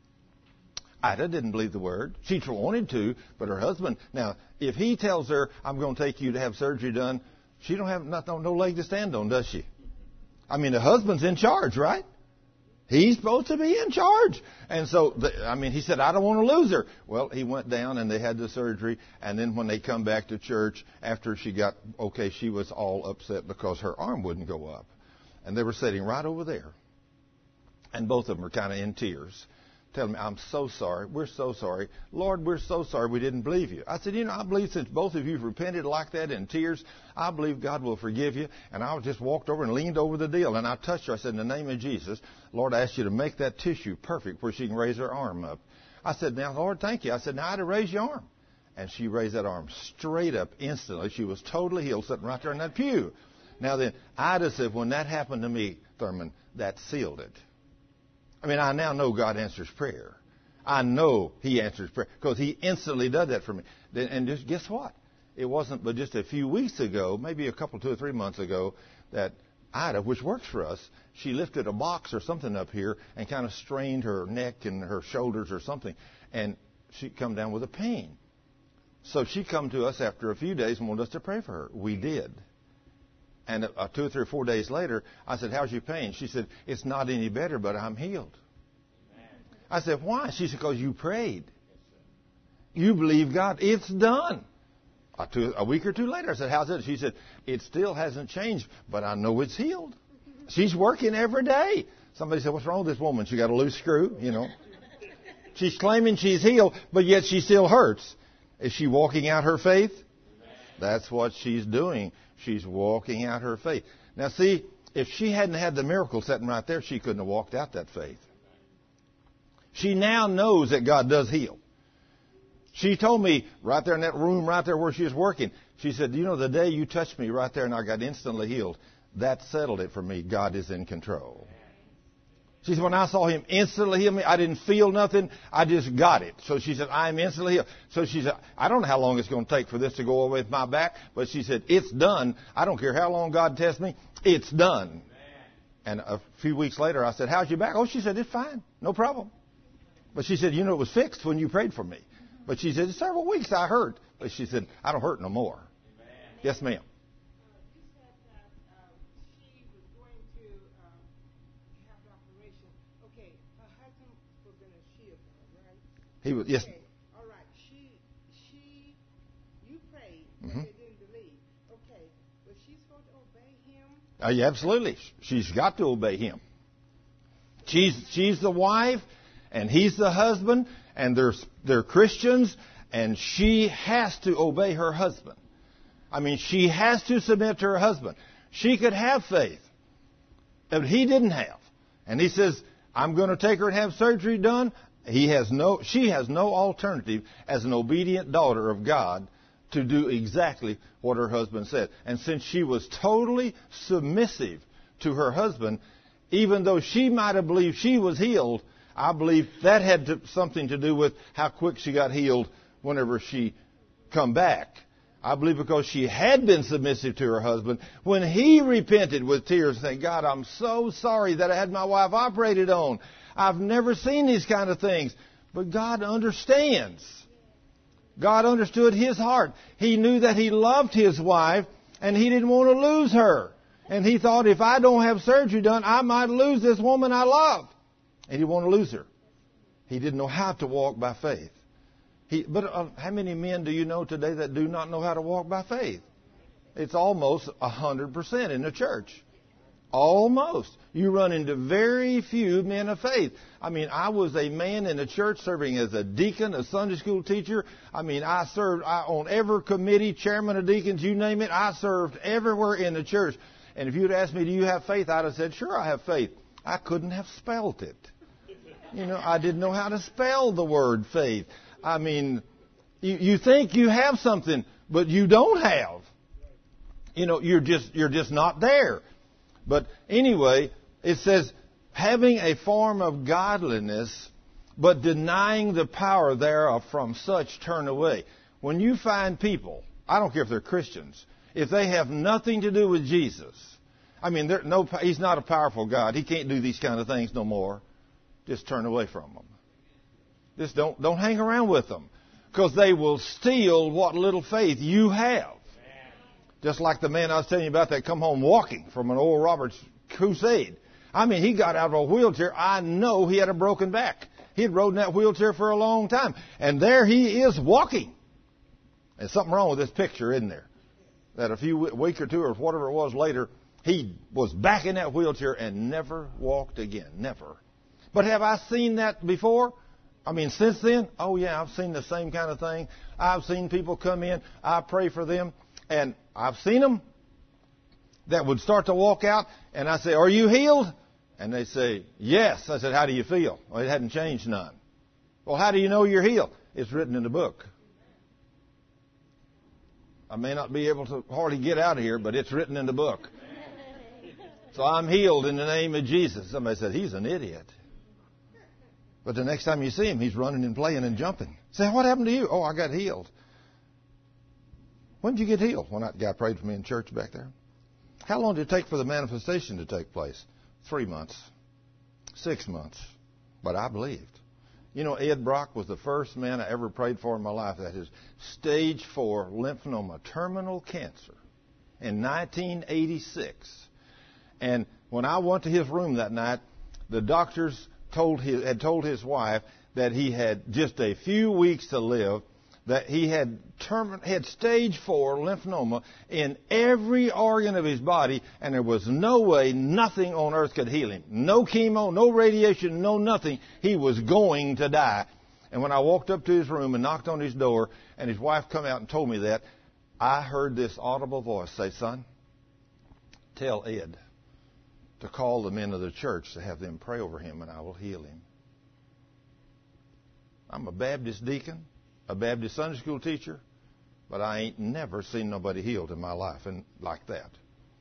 Ida didn't believe the word. She wanted to, but her husband. Now, if he tells her, I'm going to take you to have surgery done, she don't have nothing, no leg to stand on, does she? I mean, the husband's in charge, right? He's supposed to be in charge. And so, the, I mean, he said, I don't want to lose her. Well, he went down and they had the surgery. And then when they come back to church, after she got okay, she was all upset because her arm wouldn't go up. And they were sitting right over there. And both of them were kind of in tears. Telling me, I'm so sorry. We're so sorry. Lord, we're so sorry we didn't believe you. I said, you know, I believe since both of you have repented like that in tears, I believe God will forgive you. And I just walked over and leaned over the deal. And I touched her. I said, in the name of Jesus, Lord, I ask you to make that tissue perfect where she can raise her arm up. I said, now, Lord, thank you. I said, now I'd raise your arm. And she raised that arm straight up instantly. She was totally healed, sitting right there in that pew. Now then, Ida said, when that happened to me, Thurman, that sealed it. I mean, I now know God answers prayer. I know He answers prayer because He instantly did that for me. And just guess what? It wasn't but just a few weeks ago, maybe a couple, two or three months ago, that Ida, which works for us, she lifted a box or something up here and kind of strained her neck and her shoulders or something. And she come down with a pain. So she come to us after a few days and wanted us to pray for her. We did. And uh, two or three or four days later, I said, how's your pain? She said, it's not any better, but I'm healed. Amen. I said, why? She said, because you prayed. You believe God. It's done. A, two, a week or two later, I said, how's it? She said, it still hasn't changed, but I know it's healed. She's working every day. Somebody said, what's wrong with this woman? She got a loose screw, you know. She's claiming she's healed, but yet she still hurts. Is she walking out her faith? That's what she's doing. She's walking out her faith. Now, see, if she hadn't had the miracle sitting right there, she couldn't have walked out that faith. She now knows that God does heal. She told me right there in that room, right there where she was working, she said, you know, the day you touched me right there and I got instantly healed, that settled it for me. God is in control. She said, when I saw Him instantly heal me, I didn't feel nothing. I just got it. So she said, I'm instantly healed. So she said, I don't know how long it's going to take for this to go away with my back, but she said, it's done. I don't care how long God tests me. It's done. Amen. And a few weeks later, I said, how's your back? Oh, she said, it's fine. No problem. But she said, you know, it was fixed when you prayed for me. But she said, several weeks I hurt. But she said, I don't hurt no more. Amen. Yes, ma'am. He was, yes. Okay. All right. She, she, you prayed, but Mm-hmm. they didn't believe. Okay. Was she supposed to obey Him? Uh, yeah, absolutely. She's got to obey Him. She's she's the wife, and he's the husband, and they're they're Christians, and she has to obey her husband. I mean, she has to submit to her husband. She could have faith, but he didn't have. And he says, I'm going to take her and have surgery done. he has no, she has no alternative as an obedient daughter of God to do exactly what her husband said. And since she was totally submissive to her husband, even though she might have believed she was healed, I believe that had to, something to do with how quick she got healed whenever she come back. I believe because she had been submissive to her husband, when he repented with tears, saying, God, I'm so sorry that I had my wife operated on. I've never seen these kind of things. But God understands. God understood his heart. He knew that he loved his wife, and he didn't want to lose her. And he thought, if I don't have surgery done, I might lose this woman I love. And he didn't want to lose her. He didn't know how to walk by faith. He, but uh, how many men do you know today that do not know how to walk by faith? It's almost one hundred percent in the church. Almost. You run into very few men of faith. I mean, I was a man in the church serving as a deacon, a Sunday school teacher. I mean, I served I, on every committee, chairman of deacons, you name it. I served everywhere in the church. And if you'd asked me, do you have faith? I'd have said, sure, I have faith. I couldn't have spelled it. You know, I didn't know how to spell the word faith. I mean, you, you think you have something, but you don't have. You know, you're just you're just not there. But anyway, it says, having a form of godliness, but denying the power thereof, from such turn away. When you find people, I don't care if they're Christians, if they have nothing to do with Jesus, I mean, no, he's not a powerful God. He can't do these kind of things no more. Just turn away from them. Just don't don't hang around with them, because they will steal what little faith you have. Just like the man I was telling you about that come home walking from an Oral Roberts crusade. I mean, he got out of a wheelchair. I know he had a broken back. He had rode in that wheelchair for a long time. And there he is walking. There's something wrong with this picture, isn't there? That a few week or two or whatever it was later, he was back in that wheelchair and never walked again. Never. But have I seen that before? I mean, since then? Oh, yeah, I've seen the same kind of thing. I've seen people come in. I pray for them. And I've seen them that would start to walk out, and I say, are you healed? And they say, yes. I said, how do you feel? Well, it hadn't changed none. Well, how do you know you're healed? It's written in the book. I may not be able to hardly get out of here, but it's written in the book. So I'm healed in the name of Jesus. Somebody said, he's an idiot. But the next time you see him, he's running and playing and jumping. Say, what happened to you? Oh, I got healed. When did you get healed? When that guy prayed for me in church back there. How long did it take for the manifestation to take place? Three months. Six months. But I believed. You know, Ed Brock was the first man I ever prayed for in my life that has stage four lymphoma, terminal cancer, in nineteen eighty-six. And when I went to his room that night, the doctors told his, had told his wife that he had just a few weeks to live, that he had term, had stage four lymphoma in every organ of his body, and there was no way, nothing on earth could heal him. No chemo, no radiation, no nothing. He was going to die. And when I walked up to his room and knocked on his door, and his wife come out and told me that, I heard this audible voice say, son, tell Ed to call the men of the church to have them pray over him, and I will heal him. I'm a Baptist deacon, a Baptist Sunday school teacher, but I ain't never seen nobody healed in my life and like that.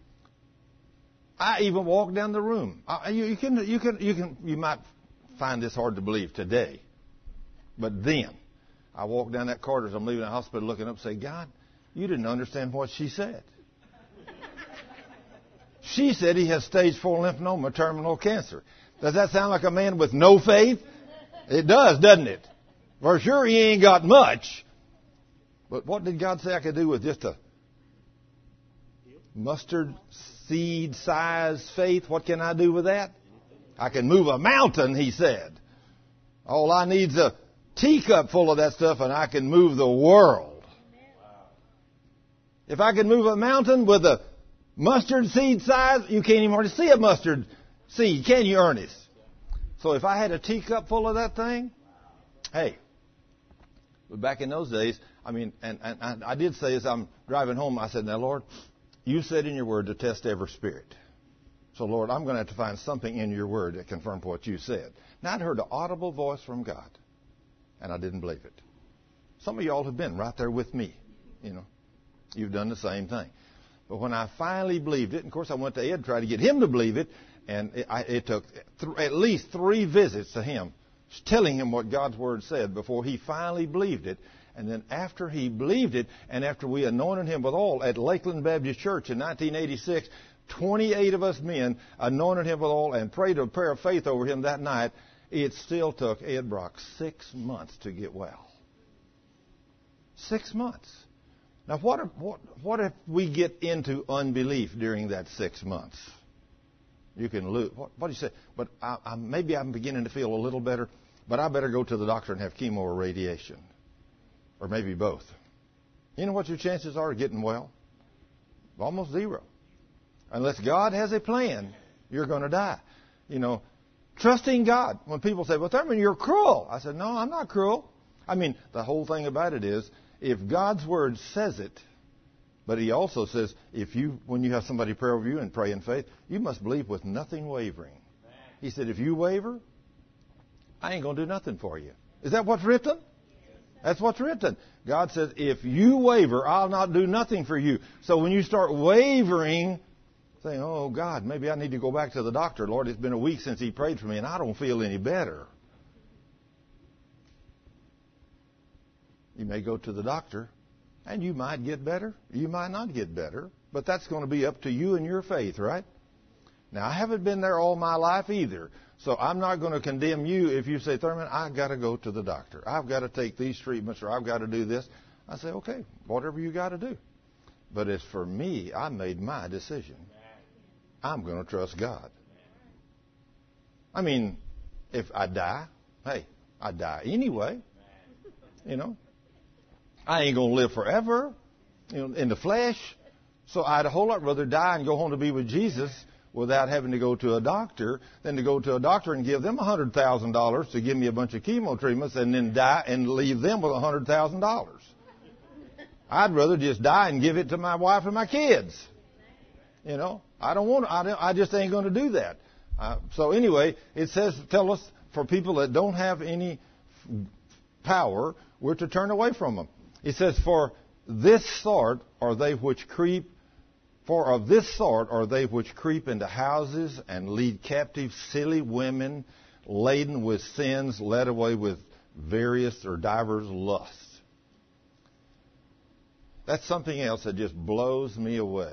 I even walked down the room. I, you, you can, you can, you can, you might find this hard to believe today, but then I walked down that corridor as I'm leaving the hospital, looking up, and say, God, you didn't understand what she said. She said he has stage four lymphoma, terminal cancer. Does that sound like a man with no faith? It does, doesn't it? For sure he ain't got much. But what did God say I could do with just a mustard seed size faith? What can I do with that? I can move a mountain, he said. All I need is a teacup full of that stuff and I can move the world. If I can move a mountain with a mustard seed size, you can't even hardly see a mustard seed, can you, Ernest? So if I had a teacup full of that thing, hey, but back in those days, I mean, and, and, and I did say as I'm driving home, I said, now, Lord, you said in your word to test every spirit. So, Lord, I'm going to have to find something in your word that confirmed what you said. Now, I'd heard an audible voice from God, and I didn't believe it. Some of y'all have been right there with me. You know, you've done the same thing. But when I finally believed it, and of course I went to Ed to try to get him to believe it, and it, I, it took th- at least three visits to him, telling him what God's word said before he finally believed it. And then after he believed it, and after we anointed him with oil at Lakeland Baptist Church in nineteen eighty-six, twenty-eight of us men anointed him with oil and prayed a prayer of faith over him that night. It still took Ed Brock six months to get well. Six months. Now, what if, what, what if we get into unbelief during that six months? You can lose. What, what do you say? But I, I, maybe I'm beginning to feel a little better, but I better go to the doctor and have chemo or radiation. Or maybe both. You know what your chances are of getting well? Almost zero. Unless God has a plan, you're going to die. You know, trusting God. When people say, well, Thurman, you're cruel. I said, no, I'm not cruel. I mean, the whole thing about it is, if God's word says it, but he also says, if you, when you have somebody pray over you and pray in faith, you must believe with nothing wavering. He said, if you waver, I ain't going to do nothing for you. Is that what's written? That's what's written. God says, if you waver, I'll not do nothing for you. So when you start wavering, saying, oh, God, maybe I need to go back to the doctor. Lord, it's been a week since he prayed for me, and I don't feel any better. You may go to the doctor, and you might get better. You might not get better. But that's going to be up to you and your faith, right? Now, I haven't been there all my life either. So I'm not going to condemn you if you say, Thurman, I've got to go to the doctor. I've got to take these treatments, or I've got to do this. I say, okay, whatever you got to do. But as for me, I made my decision. I'm going to trust God. I mean, if I die, hey, I die anyway. You know, I ain't going to live forever, you know, in the flesh. So I'd a whole lot rather die and go home to be with Jesus without having to go to a doctor than to go to a doctor and give them one hundred thousand dollars to give me a bunch of chemo treatments and then die and leave them with one hundred thousand dollars. I'd rather just die and give it to my wife and my kids. You know, I don't want to, I, don't, I just ain't going to do that. Uh, so anyway, it says, tell us, for people that don't have any power, we're to turn away from them. It says, for this sort are they which creep, for of this sort are they which creep into houses and lead captive silly women, laden with sins, led away with various or divers lusts. That's something else that just blows me away.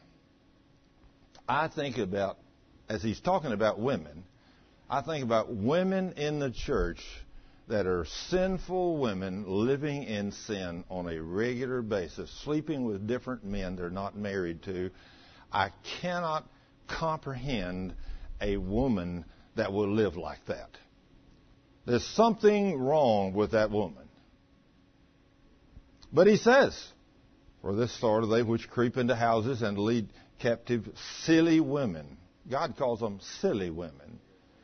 I think about, as he's talking about women, I think about women in the church that are sinful women living in sin on a regular basis, sleeping with different men they're not married to. I cannot comprehend a woman that will live like that. There's something wrong with that woman. But he says, for this sort are they which creep into houses and lead captive silly women. God calls them silly women.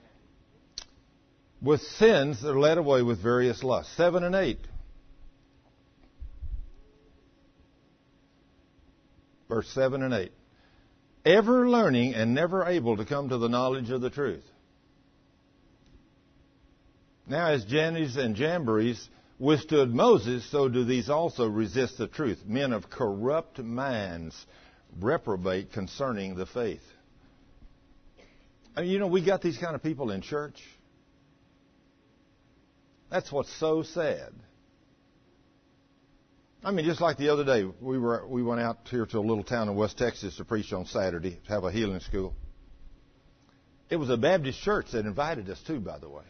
With sins that are led away with various lusts. Seven and eight. Verse seven and eight. Ever learning and never able to come to the knowledge of the truth. Now as Jannes and Jambres withstood Moses, so do these also resist the truth. Men of corrupt minds reprobate concerning the faith. And you know, we got these kind of people in church. That's what's so sad. I mean, just like the other day, we were we went out here to a little town in West Texas to preach on Saturday, to have a healing school. It was a Baptist church that invited us too, by the way.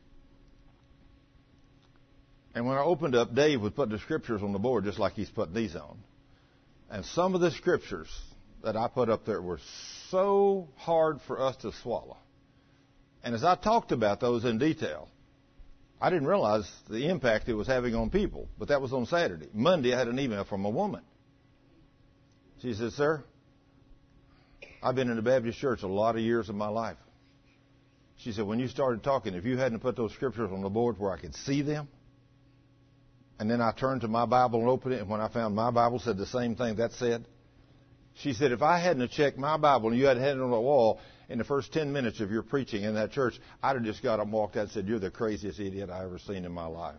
And when I opened up, Dave would put the scriptures on the board just like he's putting these on. And some of the scriptures that I put up there were so hard for us to swallow. And as I talked about those in detail, I didn't realize the impact it was having on people. But that was on Saturday. Monday, I had an email from a woman. She said, sir, I've been in the Baptist church a lot of years of my life. She said, when you started talking, if you hadn't put those scriptures on the board where I could see them, and then I turned to my Bible and opened it, and when I found my Bible said the same thing that said, she said, if I hadn't checked my Bible and you had had it on the wall, in the first ten minutes of your preaching in that church, I'd have just got up and walked out and said, you're the craziest idiot I ever seen in my life.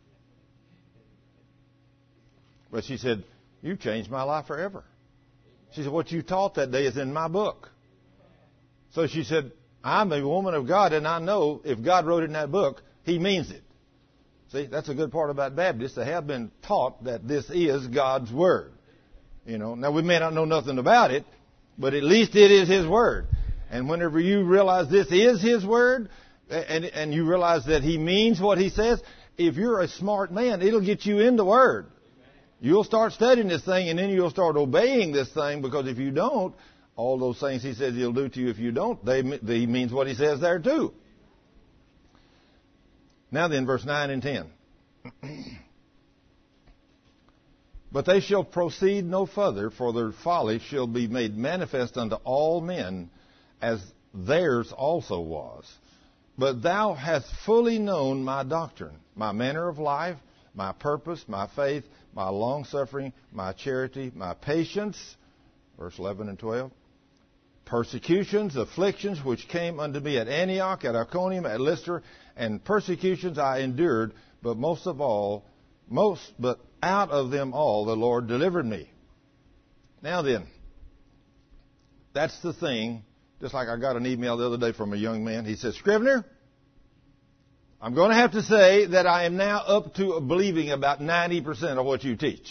But she said, you changed my life forever. She said, what you taught that day is in my book. So she said, I'm a woman of God, and I know if God wrote it in that book, He means it. See, that's a good part about Baptists. They have been taught that this is God's Word. You know, now we may not know nothing about it, but at least it is His Word. And whenever you realize this is His Word, and, and you realize that He means what He says, if you're a smart man, it'll get you in the Word. You'll start studying this thing, and then you'll start obeying this thing, because if you don't, all those things He says He'll do to you if you don't, they, He means what He says there too. Now then, verse nine and ten. But they shall proceed no further, for their folly shall be made manifest unto all men, as theirs also was. But thou hast fully known my doctrine, my manner of life, my purpose, my faith, my long-suffering, my charity, my patience, verse eleven and twelve, persecutions, afflictions, which came unto me at Antioch, at Iconium, at Lystra, and persecutions I endured, but most of all, most, but out of them all the Lord delivered me. Now then, that's the thing, just like I got an email the other day from a young man. He said, Scrivener, I'm going to have to say that I am now up to believing about ninety percent of what you teach.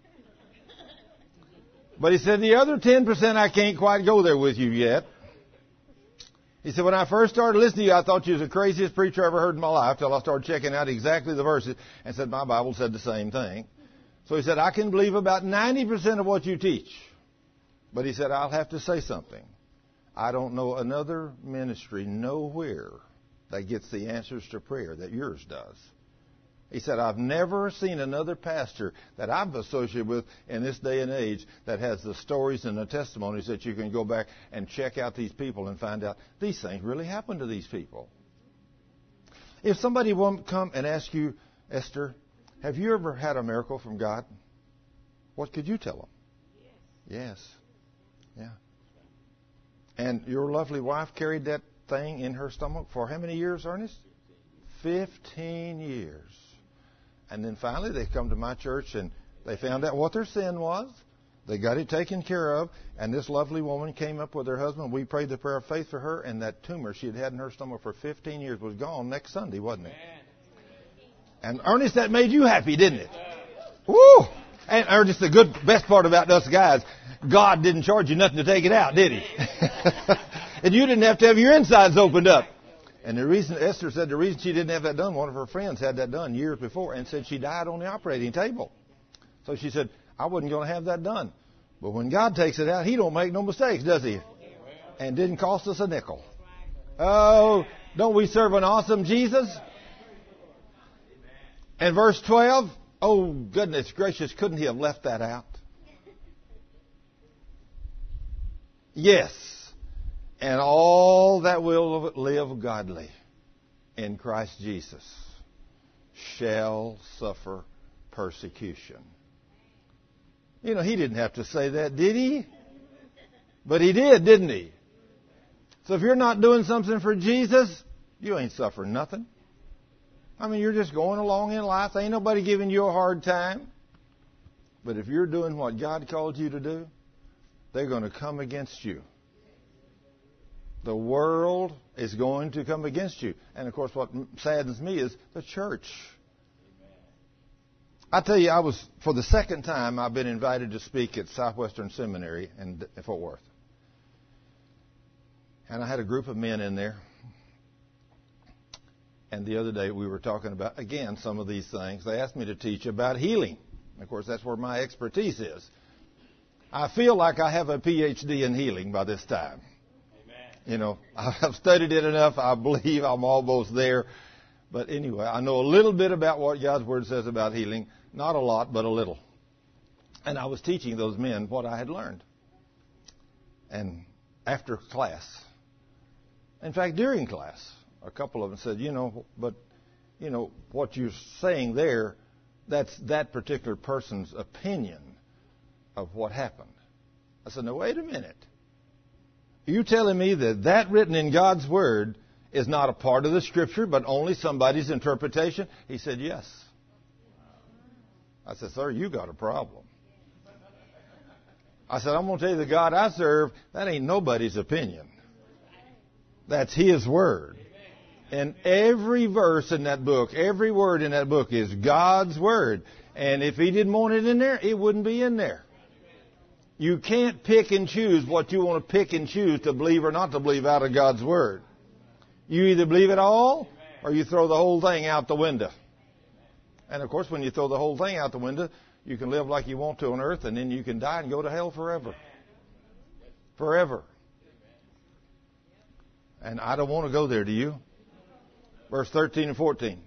But he said, the other ten percent I can't quite go there with you yet. He said, when I first started listening to you, I thought you was the craziest preacher I ever heard in my life, till I started checking out exactly the verses, and said, my Bible said the same thing. So he said, I can believe about ninety percent of what you teach. But he said, I'll have to say something. I don't know another ministry nowhere that gets the answers to prayer that yours does. He said, I've never seen another pastor that I've associated with in this day and age that has the stories and the testimonies that you can go back and check out these people and find out these things really happened to these people. If somebody won't come and ask you, Esther, have you ever had a miracle from God? What could you tell them? Yes. Yes. Yeah. And your lovely wife carried that thing in her stomach for how many years, Ernest? Fifteen years. And then finally they come to my church and they found out what their sin was. They got it taken care of. And this lovely woman came up with her husband. We prayed the prayer of faith for her. And that tumor she had had in her stomach for fifteen years was gone next Sunday, wasn't it? And Ernest, that made you happy, didn't it? Woo! And Ernest, the good, best part about us guys, God didn't charge you nothing to take it out, did He? And you didn't have to have your insides opened up. And the reason, Esther said the reason she didn't have that done, one of her friends had that done years before and said she died on the operating table. So she said, I wasn't going to have that done. But when God takes it out, He don't make no mistakes, does He? And didn't cost us a nickel. Oh, don't we serve an awesome Jesus? And verse twelve, oh goodness gracious, couldn't He have left that out? Yes. And all that will live godly in Christ Jesus shall suffer persecution. You know, He didn't have to say that, did He? But He did, didn't He? So if you're not doing something for Jesus, you ain't suffering nothing. I mean, you're just going along in life. Ain't nobody giving you a hard time. But if you're doing what God called you to do, they're going to come against you. The world is going to come against you. And, of course, what saddens me is the church. I tell you, I was, for the second time, I've been invited to speak at Southwestern Seminary in Fort Worth. And I had a group of men in there. And the other day we were talking about, again, some of these things. They asked me to teach about healing. Of course, that's where my expertise is. I feel like I have a P H D in healing by this time. You know, I've studied it enough. I believe I'm almost there. But anyway, I know a little bit about what God's Word says about healing. Not a lot, but a little. And I was teaching those men what I had learned. And after class, in fact, during class, a couple of them said, you know, but, you know, what you're saying there, that's that particular person's opinion of what happened. I said, no, wait a minute. You telling me that that written in God's Word is not a part of the Scripture, but only somebody's interpretation? He said, yes. I said, sir, you got a problem. I said, I'm going to tell you the God I serve, that ain't nobody's opinion. That's His Word. And every verse in that book, every word in that book is God's Word. And if He didn't want it in there, it wouldn't be in there. You can't pick and choose what you want to pick and choose to believe or not to believe out of God's Word. You either believe it all or you throw the whole thing out the window. And of course, when you throw the whole thing out the window, you can live like you want to on earth, and then you can die and go to hell forever. Forever. And I don't want to go there, do you? Verse thirteen and fourteen.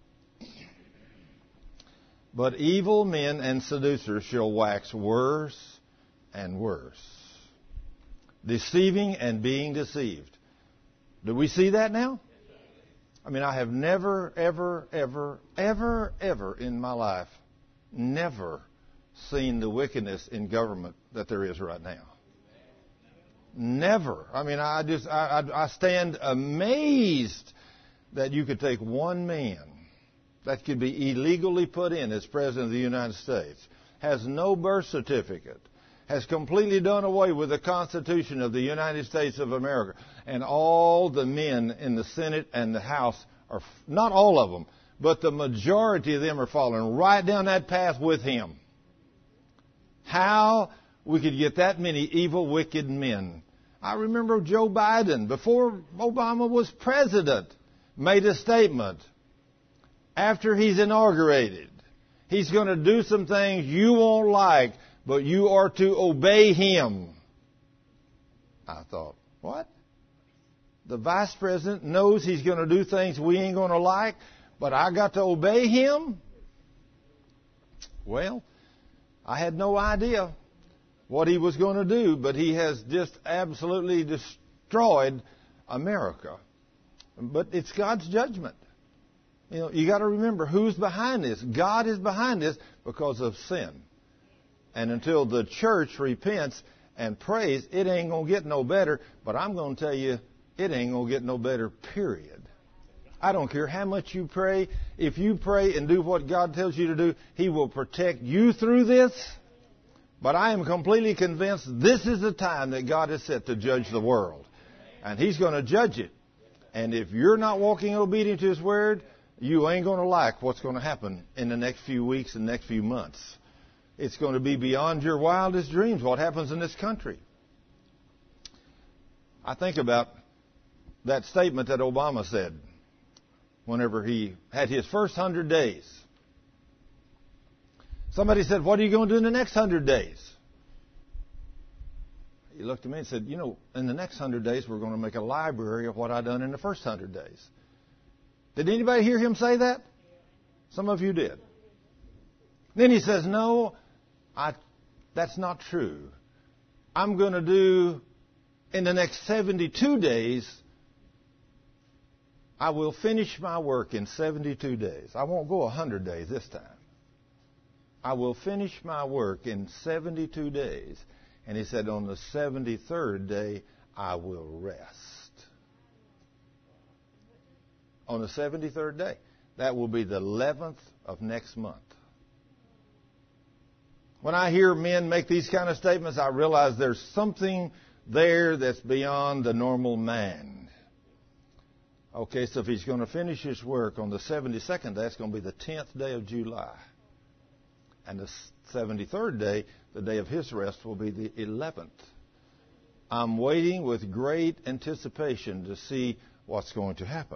But evil men and seducers shall wax worse and worse, deceiving and being deceived. Do we see that now? I mean, I have never, ever, ever, ever, ever in my life never seen the wickedness in government that there is right now. Never. I mean, I just, I, I, I stand amazed that you could take one man that could be illegally put in as President of the United States, has no birth certificate, has completely done away with the Constitution of the United States of America. And all the men in the Senate and the House are, not all of them, but the majority of them are following right down that path with him. How we could get that many evil, wicked men. I remember Joe Biden, before Obama was president, made a statement. After he's inaugurated, he's going to do some things you won't like, but you are to obey him. I thought, what? The vice president knows he's going to do things we ain't going to like, but I got to obey him? Well, I had no idea what he was going to do, but he has just absolutely destroyed America. But it's God's judgment. You know, you got to remember who's behind this. God is behind this because of sin. And until the church repents and prays, it ain't going to get no better. But I'm going to tell you, it ain't going to get no better, period. I don't care how much you pray. If you pray and do what God tells you to do, He will protect you through this. But I am completely convinced this is the time that God has set to judge the world. And He's going to judge it. And if you're not walking obedient to His Word, you ain't going to like what's going to happen in the next few weeks and next few months. It's going to be beyond your wildest dreams what happens in this country. I think about that statement that Obama said whenever he had his first hundred days. Somebody said, what are you going to do in the next hundred days? He looked at me and said, you know, in the next hundred days we're going to make a library of what I done in the first hundred days. Did anybody hear him say that? Some of you did. Then he says, no, I, that's not true. I'm going to do, in the next seventy-two days, I will finish my work in seventy-two days. I won't go one hundred days this time. I will finish my work in seventy-two days. And he said, on the seventy-third day, I will rest. On the seventy-third day. That will be the eleventh of next month. When I hear men make these kind of statements, I realize there's something there that's beyond the normal man. Okay, so if he's going to finish his work on the seventy-second day, that's going to be the tenth day of July. And the seventy-third day, the day of his rest, will be the eleventh. I'm waiting with great anticipation to see what's going to happen.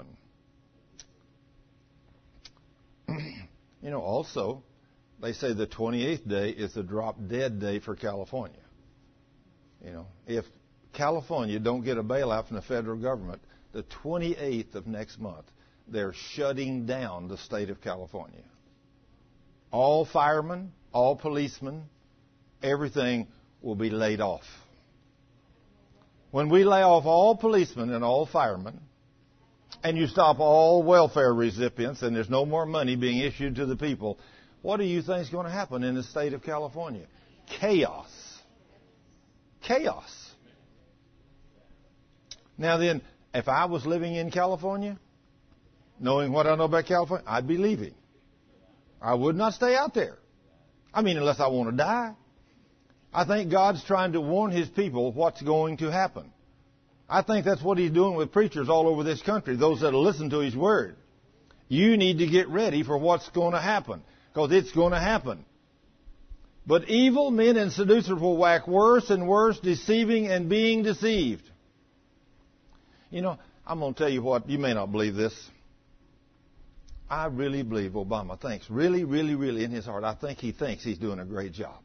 You know, also, they say the twenty-eighth day is the drop dead day for California. You know, if California don't get a bailout from the federal government, the twenty-eighth of next month, they're shutting down the state of California. All firemen, all policemen, everything will be laid off. When we lay off all policemen and all firemen, and you stop all welfare recipients, and there's no more money being issued to the people, what do you think is going to happen in the state of California? Chaos. Chaos. Now then, if I was living in California, knowing what I know about California, I'd be leaving. I would not stay out there. I mean, unless I want to die. I think God's trying to warn His people what's going to happen. I think that's what He's doing with preachers all over this country, those that listen to His Word. You need to get ready for what's going to happen, because it's going to happen. But evil men and seducers will wax worse and worse, deceiving and being deceived. You know, I'm going to tell you what, you may not believe this. I really believe Obama thinks, really, really, really in his heart, I think he thinks he's doing a great job.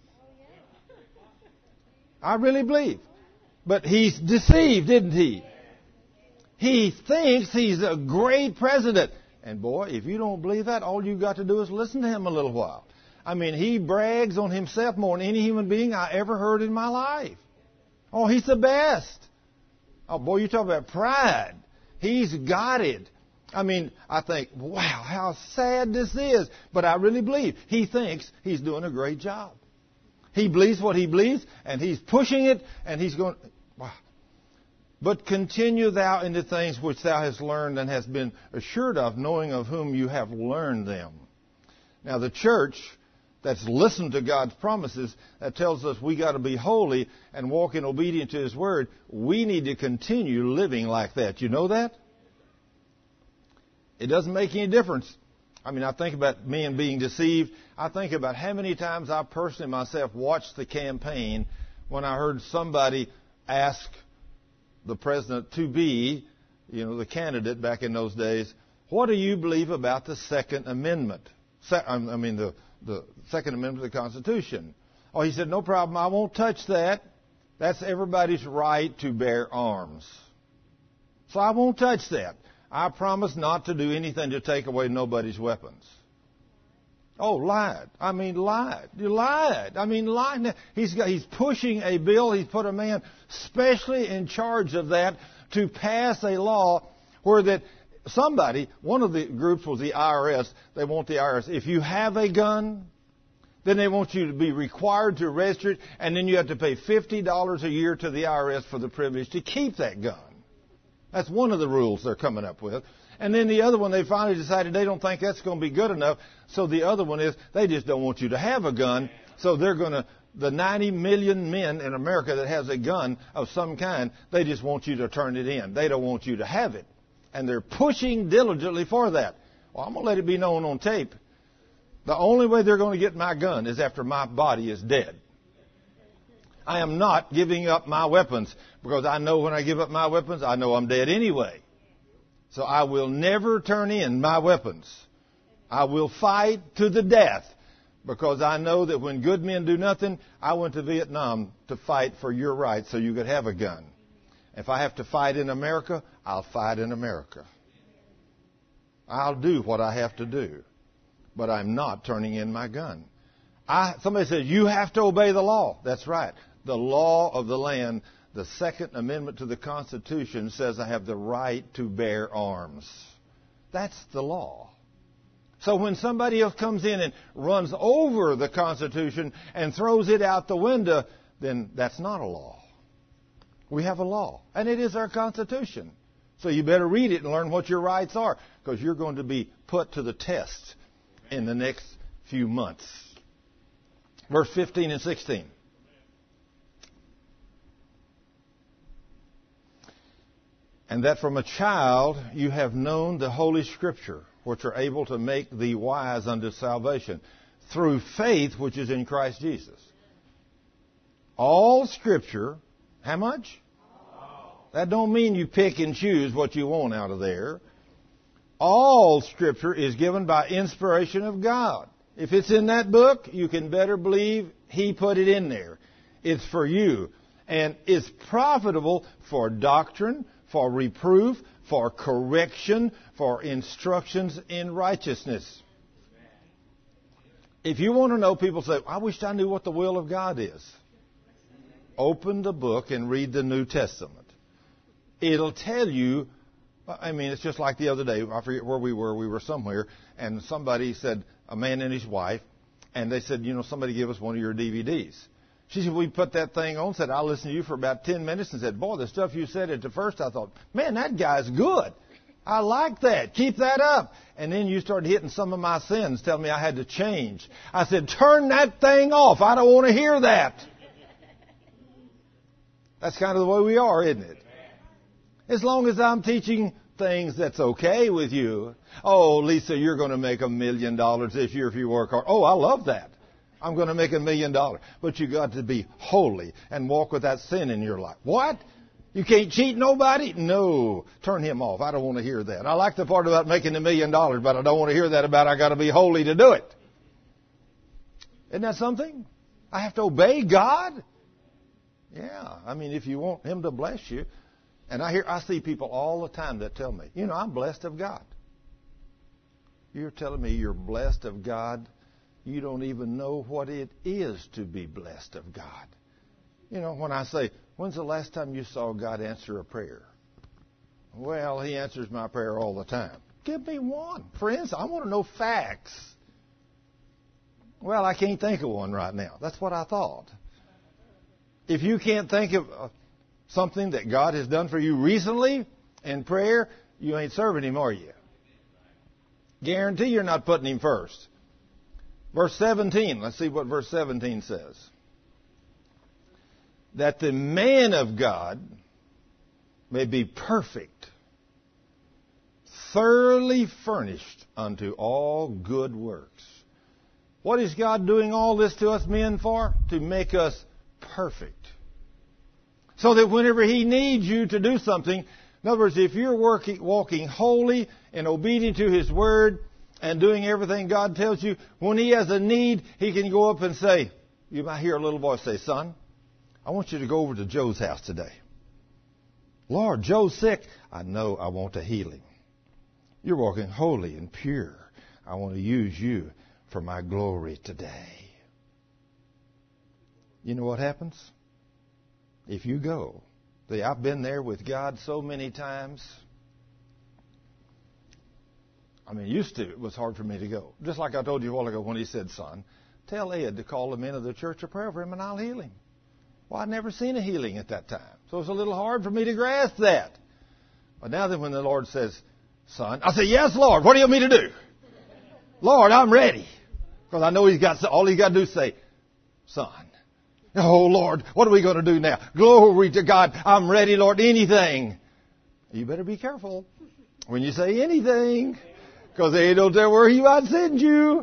I really believe. But he's deceived, isn't he? He thinks he's a great president. And boy, if you don't believe that, all you've got to do is listen to him a little while. I mean, he brags on himself more than any human being I ever heard in my life. Oh, he's the best. Oh, boy, you talk about pride. He's got it. I mean, I think, wow, how sad this is. But I really believe he thinks he's doing a great job. He believes what he believes, and he's pushing it, and he's going, wow. But continue thou in the things which thou hast learned and hast been assured of, knowing of whom you have learned them. Now, the church that's listened to God's promises, that tells us we got to be holy and walk in obedience to His Word, we need to continue living like that. You know that? It doesn't make any difference. I mean, I think about men being deceived. I think about how many times I personally myself watched the campaign when I heard somebody ask the president-to-be, you know, the candidate back in those days, what do you believe about the Second Amendment? I mean, the, the Second Amendment of the Constitution. Oh, he said, no problem, I won't touch that. That's everybody's right to bear arms. So I won't touch that. I promise not to do anything to take away nobody's weapons. Oh, lied. I mean, lied. You lied. I mean, lied. He's got, he's pushing a bill. He's put a man specially in charge of that to pass a law where that somebody, one of the groups was the I R S. They want the I R S. If you have a gun, then they want you to be required to register it, and then you have to pay fifty dollars a year to the I R S for the privilege to keep that gun. That's one of the rules they're coming up with. And then the other one, they finally decided they don't think that's going to be good enough. So the other one is they just don't want you to have a gun. So they're going to, the ninety million men in America that has a gun of some kind, they just want you to turn it in. They don't want you to have it. And they're pushing diligently for that. Well, I'm going to let it be known on tape. The only way they're going to get my gun is after my body is dead. I am not giving up my weapons, because I know when I give up my weapons, I know I'm dead anyway. So I will never turn in my weapons. I will fight to the death, because I know that when good men do nothing, I went to Vietnam to fight for your rights so you could have a gun. If I have to fight in America, I'll fight in America. I'll do what I have to do, but I'm not turning in my gun. I, somebody says, you have to obey the law. That's right. The law of the land, the Second Amendment to the Constitution says I have the right to bear arms. That's the law. So when somebody else comes in and runs over the Constitution and throws it out the window, then that's not a law. We have a law, and it is our Constitution. So you better read it and learn what your rights are, because you're going to be put to the test in the next few months. Verse fifteen and sixteen. And that from a child you have known the Holy Scripture, which are able to make thee wise unto salvation, through faith which is in Christ Jesus. All Scripture, how much? All. That don't mean you pick and choose what you want out of there. All Scripture is given by inspiration of God. If it's in that book, you can better believe He put it in there. It's for you. And it's profitable for doctrine, for reproof, for correction, for instructions in righteousness. If you want to know, people say, I wish I knew what the will of God is. Open the book and read the New Testament. It'll tell you, I mean, it's just like the other day, I forget where we were, we were somewhere, and somebody said, a man and his wife, and they said, you know, somebody give us one of your D V Ds. She said, we put that thing on, said, I'll listen to you for about ten minutes, and said, boy, the stuff you said at the first, I thought, man, that guy's good. I like that. Keep that up. And then you started hitting some of my sins, telling me I had to change. I said, turn that thing off. I don't want to hear that. That's kind of the way we are, isn't it? As long as I'm teaching things that's okay with you. Oh, Lisa, you're going to make a million dollars this year if you work hard. Oh, I love that. I'm going to make a million dollars. But you got to be holy and walk with that sin in your life. What? You can't cheat nobody? No. Turn him off. I don't want to hear that. I like the part about making a million dollars, but I don't want to hear that about I got to be holy to do it. Isn't that something? I have to obey God? Yeah. I mean, if you want him to bless you. And I hear, I see people all the time that tell me, you know, I'm blessed of God. You're telling me you're blessed of God? You don't even know what it is to be blessed of God. You know, when I say, when's the last time you saw God answer a prayer? Well, he answers my prayer all the time. Give me one. For instance, I want to know facts. Well, I can't think of one right now. That's what I thought. If you can't think of uh, something that God has done for you recently in prayer, you ain't serving him, are you? Guarantee you're not putting him first. Verse seventeen, let's see what verse seventeen says. That the man of God may be perfect, thoroughly furnished unto all good works. What is God doing all this to us men for? To make us perfect. So that whenever he needs you to do something, in other words, if you're working, walking holy and obedient to his word and doing everything God tells you, when he has a need, he can go up and say, you might hear a little voice say, son, I want you to go over to Joe's house today. Lord, Joe's sick. I know I want to heal him. You're walking holy and pure. I want to use you for my glory today. You know what happens? If you go, see, I've been there with God so many times. I mean, used to, it was hard for me to go. Just like I told you a while ago when he said, son, tell Ed to call the men of the church to pray for him and I'll heal him. Well, I'd never seen a healing at that time. So it's a little hard for me to grasp that. But now that when the Lord says, son, I say, yes, Lord, what do you want me to do? Lord, I'm ready. Because I know he's got, all he's got to do is say, son. Oh, Lord, what are we going to do now? Glory to God. I'm ready, Lord, anything. You better be careful when you say anything. Because they don't tell where he might send you.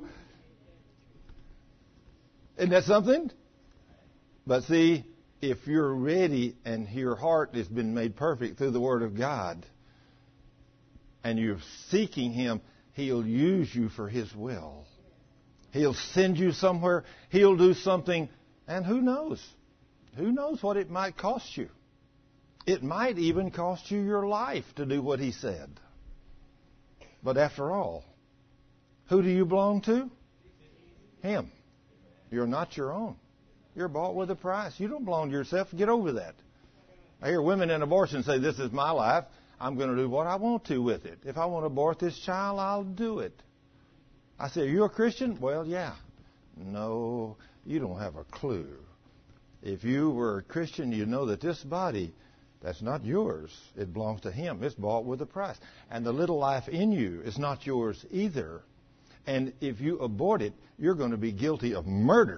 Isn't that something? But see, if you're ready and your heart has been made perfect through the Word of God, and you're seeking him, he'll use you for his will. He'll send you somewhere. He'll do something. And who knows? Who knows what it might cost you? It might even cost you your life to do what he said. But after all, who do you belong to? Him. You're not your own. You're bought with a price. You don't belong to yourself. Get over that. I hear women in abortion say, this is my life. I'm going to do what I want to with it. If I want to abort this child, I'll do it. I say, are you a Christian? Well, yeah. No, you don't have a clue. If you were a Christian, you know that this body, that's not yours. It belongs to him. It's bought with a price. And the little life in you is not yours either. And if you abort it, you're going to be guilty of murder.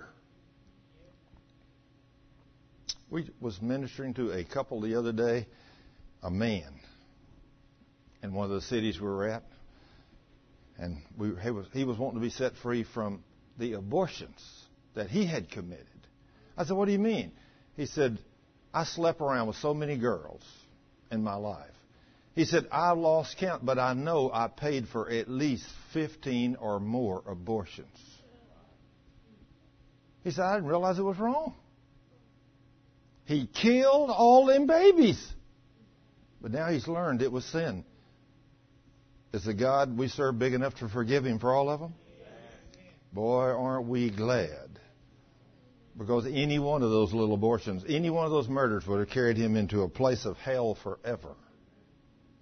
We was ministering to a couple the other day, a man, in one of the cities we were at. And we, he, was, he was wanting to be set free from the abortions that he had committed. I said, what do you mean? He said, I slept around with so many girls in my life. He said, I lost count, but I know I paid for at least fifteen or more abortions. He said, I didn't realize it was wrong. He killed all them babies. But now he's learned it was sin. Is the God we serve big enough to forgive him for all of them? Boy, aren't we glad. Because any one of those little abortions, any one of those murders would have carried him into a place of hell forever.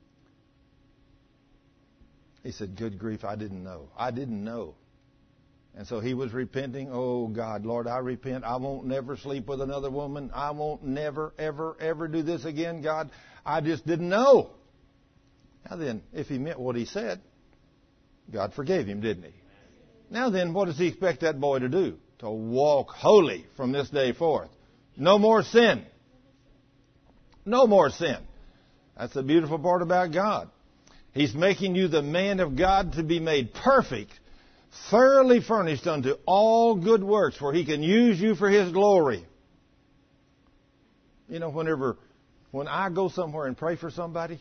He said, good grief, I didn't know. I didn't know. And so he was repenting. Oh, God, Lord, I repent. I won't never sleep with another woman. I won't never, ever, ever do this again, God. I just didn't know. Now then, if he meant what he said, God forgave him, didn't he? Now then, what does he expect that boy to do? To walk holy from this day forth. No more sin. No more sin. That's the beautiful part about God. He's making you the man of God to be made perfect, thoroughly furnished unto all good works, where he can use you for his glory. You know, whenever, when I go somewhere and pray for somebody,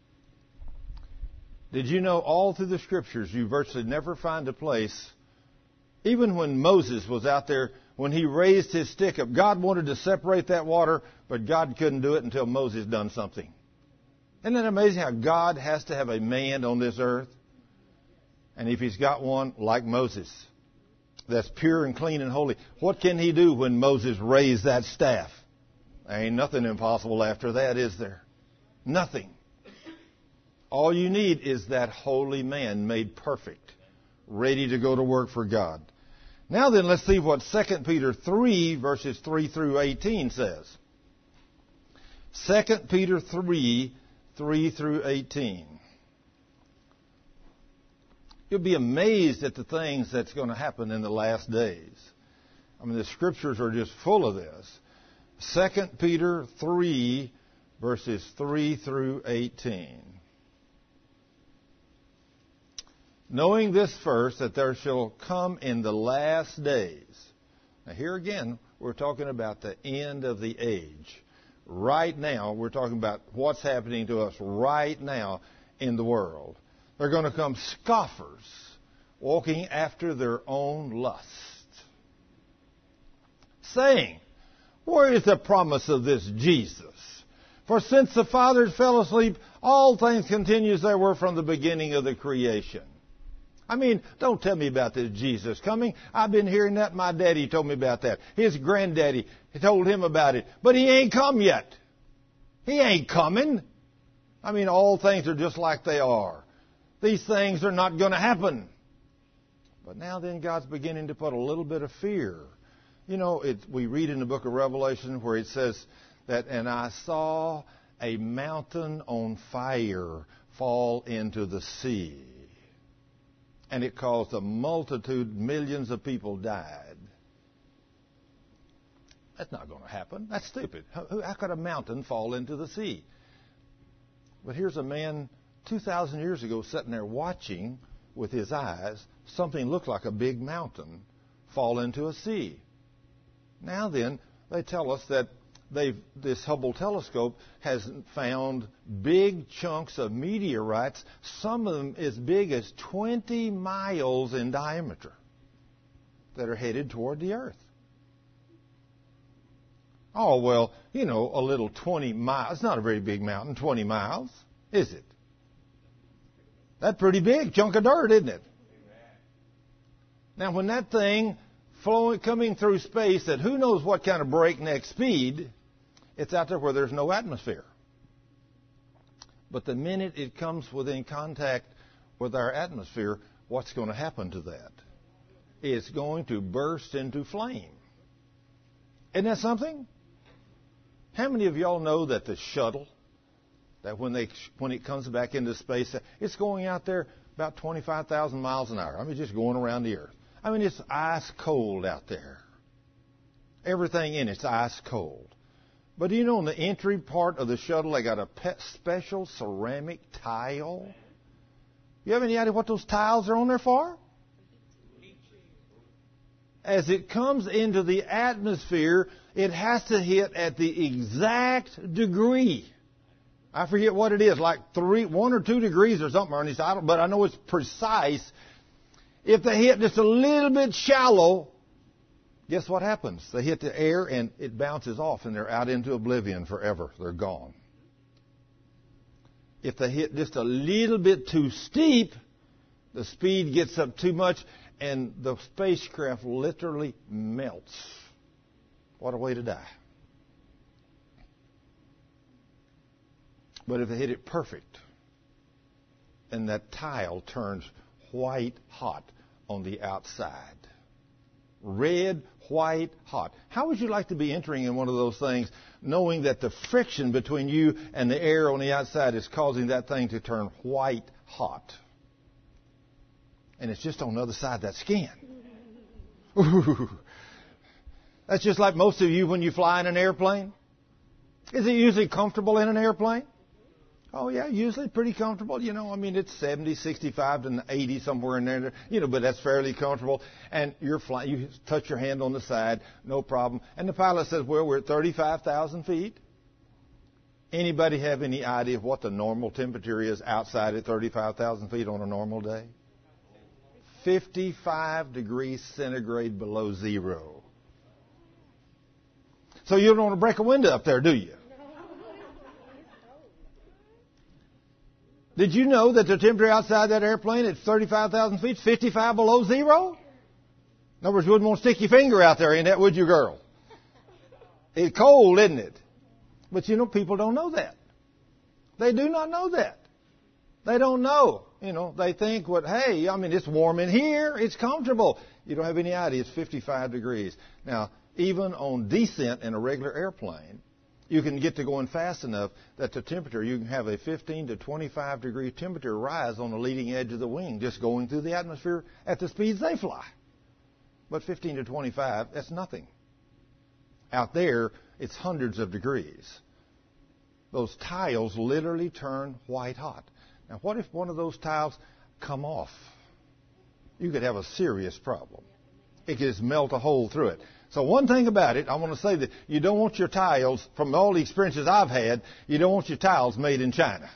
did you know all through the Scriptures you virtually never find a place, even when Moses was out there, when he raised his stick up, God wanted to separate that water, but God couldn't do it until Moses done something. Isn't that amazing how God has to have a man on this earth? And if he's got one like Moses, that's pure and clean and holy, what can he do when Moses raised that staff? There ain't nothing impossible after that, is there? Nothing. All you need is that holy man made perfect, ready to go to work for God. Now then, let's see what Second Peter three, verses three through eighteen says. Second Peter three, three through eighteen. You'll be amazed at the things that's going to happen in the last days. I mean, the Scriptures are just full of this. Second Peter three, verses three through eighteen. Knowing this first, that there shall come in the last days. Now here again, we're talking about the end of the age. Right now, we're talking about what's happening to us right now in the world. They're going to come scoffers, walking after their own lust, saying, where is the promise of this Jesus? For since the fathers fell asleep, all things continue as they were from the beginning of the creation. I mean, don't tell me about this Jesus coming. I've been hearing that. My daddy told me about that. His granddaddy told him about it. But he ain't come yet. He ain't coming. I mean, all things are just like they are. These things are not going to happen. But now then, God's beginning to put a little bit of fear. You know, it, we read in the book of Revelation where it says that, and I saw a mountain on fire fall into the sea. And it caused a multitude, millions of people died. That's not going to happen. That's stupid. How, how could a mountain fall into the sea? But here's a man two thousand years ago sitting there watching with his eyes something looked like a big mountain fall into a sea. Now then, they tell us that they've, this Hubble telescope has found big chunks of meteorites, some of them as big as twenty miles in diameter, that are headed toward the earth. Oh, well, you know, a little twenty miles. It's not a very big mountain, twenty miles, is it? That's pretty big chunk of dirt, isn't it? Now, when that thing flowing, coming through space at who knows what kind of breakneck speed, it's out there where there's no atmosphere. But the minute it comes within contact with our atmosphere, what's going to happen to that? It's going to burst into flame. Isn't that something? How many of y'all know that the shuttle, that when they when it comes back into space, it's going out there about twenty-five thousand miles an hour. I mean, just going around the Earth. I mean, it's ice cold out there. Everything in it's ice cold. But do you know in the entry part of the shuttle, they got a pe- special ceramic tile? You have any idea what those tiles are on there for? As it comes into the atmosphere, it has to hit at the exact degree. I forget what it is, like three, one or two degrees or something, Ernest. I don't, but I know it's precise. If they hit just a little bit shallow, guess what happens? They hit the air and it bounces off and they're out into oblivion forever. They're gone. If they hit just a little bit too steep, the speed gets up too much and the spacecraft literally melts. What a way to die. But if they hit it perfect, and that tile turns white hot on the outside, red, white, hot. How would you like to be entering in one of those things knowing that the friction between you and the air on the outside is causing that thing to turn white hot? And it's just on the other side of that skin. Ooh. That's just like most of you when you fly in an airplane. Is it usually comfortable in an airplane? Oh, yeah, usually pretty comfortable. You know, I mean, it's seventy, sixty-five to eighty, somewhere in there. You know, but that's fairly comfortable. And you're flying, you touch your hand on the side, no problem. And the pilot says, well, we're at thirty-five thousand feet. Anybody have any idea of what the normal temperature is outside at thirty-five thousand feet on a normal day? fifty-five degrees centigrade below zero. So you don't want to break a window up there, do you? Did you know that the temperature outside that airplane at thirty-five thousand feet is fifty-five below zero? In other words, you wouldn't want to stick your finger out there in that, would you, girl? It's cold, isn't it? But you know, people don't know that. They do not know that. They don't know. You know, they think, what, hey, I mean, it's warm in here. It's comfortable. You don't have any idea. It's fifty-five degrees. Now, even on descent in a regular airplane, you can get to going fast enough that the temperature, you can have a fifteen to twenty-five degree temperature rise on the leading edge of the wing just going through the atmosphere at the speeds they fly. But fifteen to twenty-five, that's nothing. Out there, it's hundreds of degrees. Those tiles literally turn white hot. Now, what if one of those tiles come off? You could have a serious problem. It could just melt a hole through it. So one thing about it, I want to say that you don't want your tiles, from all the experiences I've had, you don't want your tiles made in China.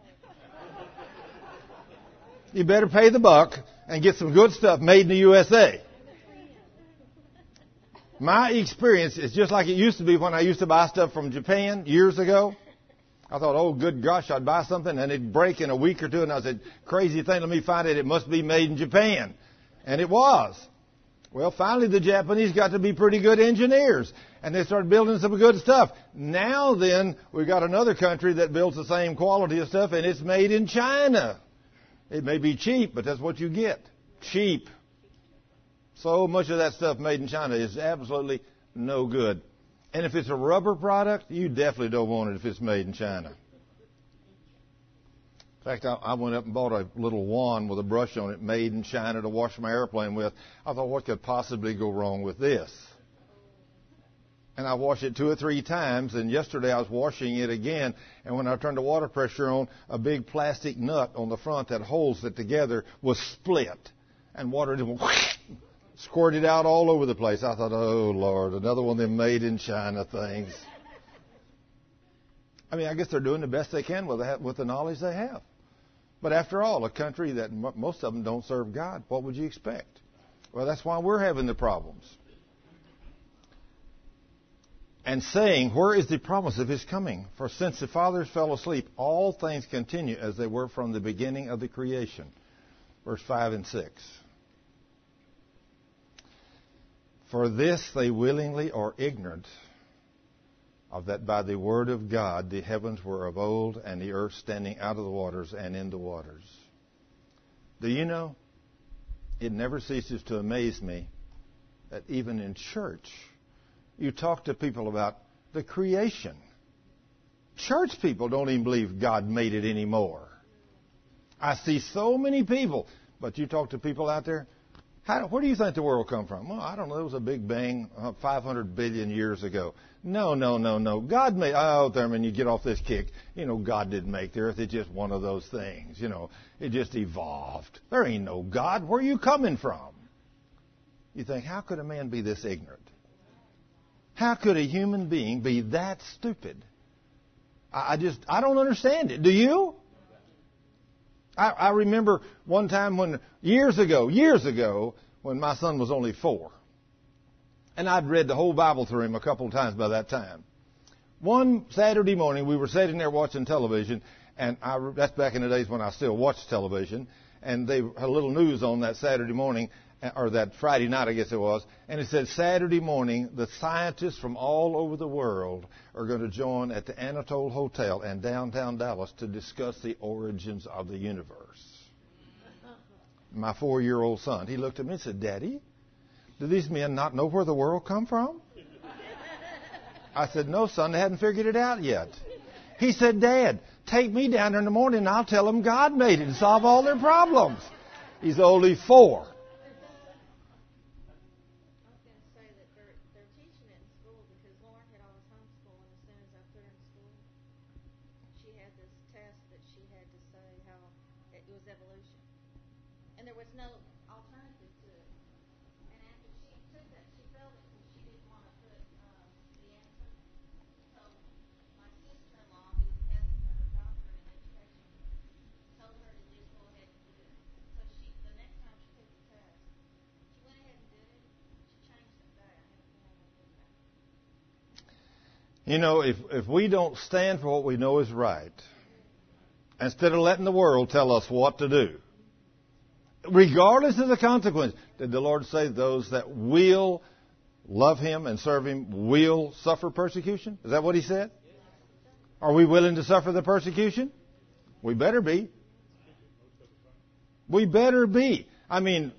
You better pay the buck and get some good stuff made in the U S A. My experience is just like it used to be when I used to buy stuff from Japan years ago. I thought, oh, good gosh, I'd buy something and it'd break in a week or two. And I said, crazy thing, let me find it. It must be made in Japan. And it was. Well, finally, the Japanese got to be pretty good engineers, and they started building some good stuff. Now then, we've got another country that builds the same quality of stuff, and it's made in China. It may be cheap, but that's what you get. Cheap. So much of that stuff made in China is absolutely no good. And if it's a rubber product, you definitely don't want it if it's made in China. In fact, I, I went up and bought a little wand with a brush on it made in China to wash my airplane with. I thought, what could possibly go wrong with this? And I washed it two or three times, and yesterday I was washing it again, and when I turned the water pressure on, a big plastic nut on the front that holds it together was split, and water just squirted out all over the place. I thought, oh, Lord, another one of them made in China things. I mean, I guess they're doing the best they can with the, with the knowledge they have. But after all, a country that m- most of them don't serve God, what would you expect? Well, that's why we're having the problems. And saying, where is the promise of His coming? For since the fathers fell asleep, all things continue as they were from the beginning of the creation. Verse five and six. For this they willingly are ignorant of that by the word of God the heavens were of old, and the earth standing out of the waters and in the waters. Do you know, it never ceases to amaze me that even in church, you talk to people about the creation. Church people don't even believe God made it anymore. I see so many people, but you talk to people out there, how, where do you think the world come from? Well, I don't know. It was a big bang uh, five hundred billion years ago. No, no, no, no. God made, oh, Thurman, you get off this kick. You know, God didn't make the earth. It's just one of those things. You know, it just evolved. There ain't no God. Where are you coming from? You think, how could a man be this ignorant? How could a human being be that stupid? I, I just, I don't understand it. Do you? I, I remember one time when, years ago, years ago, when my son was only four. And I'd read the whole Bible through him a couple of times by that time. One Saturday morning, we were sitting there watching television, and I, that's back in the days when I still watched television, and they had a little news on that Saturday morning, or that Friday night, I guess it was, and it said, Saturday morning, the scientists from all over the world are going to join at the Anatole Hotel in downtown Dallas to discuss the origins of the universe. My four-year-old son, he looked at me and said, Daddy, Do these men not know where the world come from? I said, no, son, they hadn't figured it out yet. He said, Dad, take me down there in the morning and I'll tell them God made it and solve all their problems. He's only four. You know, if, if we don't stand for what we know is right, instead of letting the world tell us what to do, regardless of the consequence, did the Lord say those that will love Him and serve Him will suffer persecution? Is that what He said? Are we willing to suffer the persecution? We better be. We better be. I mean,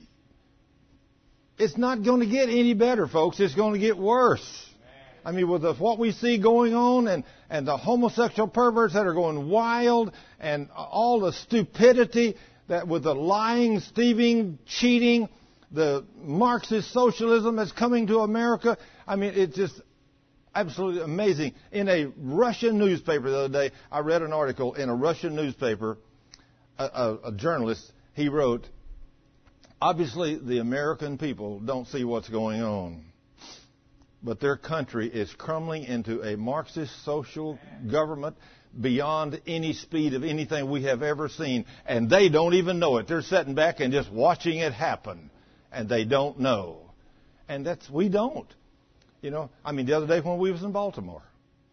it's not going to get any better, folks. It's going to get worse. I mean, with the, what we see going on and, and the homosexual perverts that are going wild and all the stupidity that with the lying, thieving, cheating, the Marxist socialism that's coming to America. I mean, it's just absolutely amazing. In a Russian newspaper the other day, I read an article in a Russian newspaper, a, a, a journalist, he wrote, obviously the American people don't see what's going on. But their country is crumbling into a Marxist social government beyond any speed of anything we have ever seen. And they don't even know it. They're sitting back and just watching it happen. And they don't know. And that's, we don't. You know, I mean, the other day when we was in Baltimore,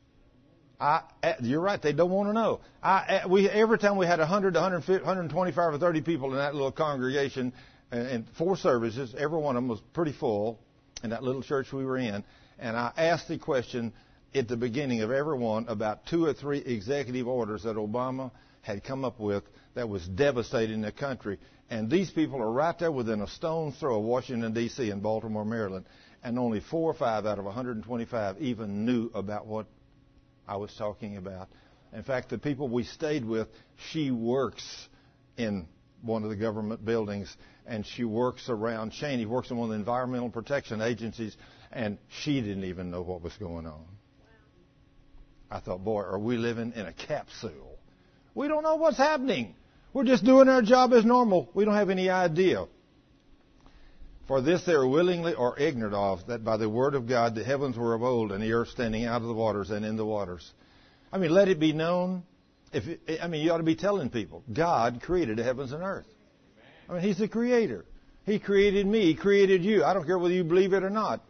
I, you're right, they don't want to know. I, we, every time we had one hundred, one hundred fifty, one hundred twenty-five or thirty people in that little congregation, and four services, every one of them was pretty full in that little church we were in. And I asked the question at the beginning of every one about two or three executive orders that Obama had come up with that was devastating the country. And these people are right there within a stone's throw of Washington, D C and Baltimore, Maryland. And only four or five out of one hundred twenty-five even knew about what I was talking about. In fact, the people we stayed with, she works in one of the government buildings, and she works around Cheney, works in one of the environmental protection agencies, and she didn't even know what was going on. I thought, boy, are we living in a capsule? We don't know what's happening. We're just doing our job as normal. We don't have any idea. For this they are willingly or ignorant of, that by the word of God the heavens were of old, and the earth standing out of the waters and in the waters. I mean, let it be known. If it, I mean, you ought to be telling people, God created the heavens and earth. I mean, He's the Creator. He created me. He created you. I don't care whether you believe it or not.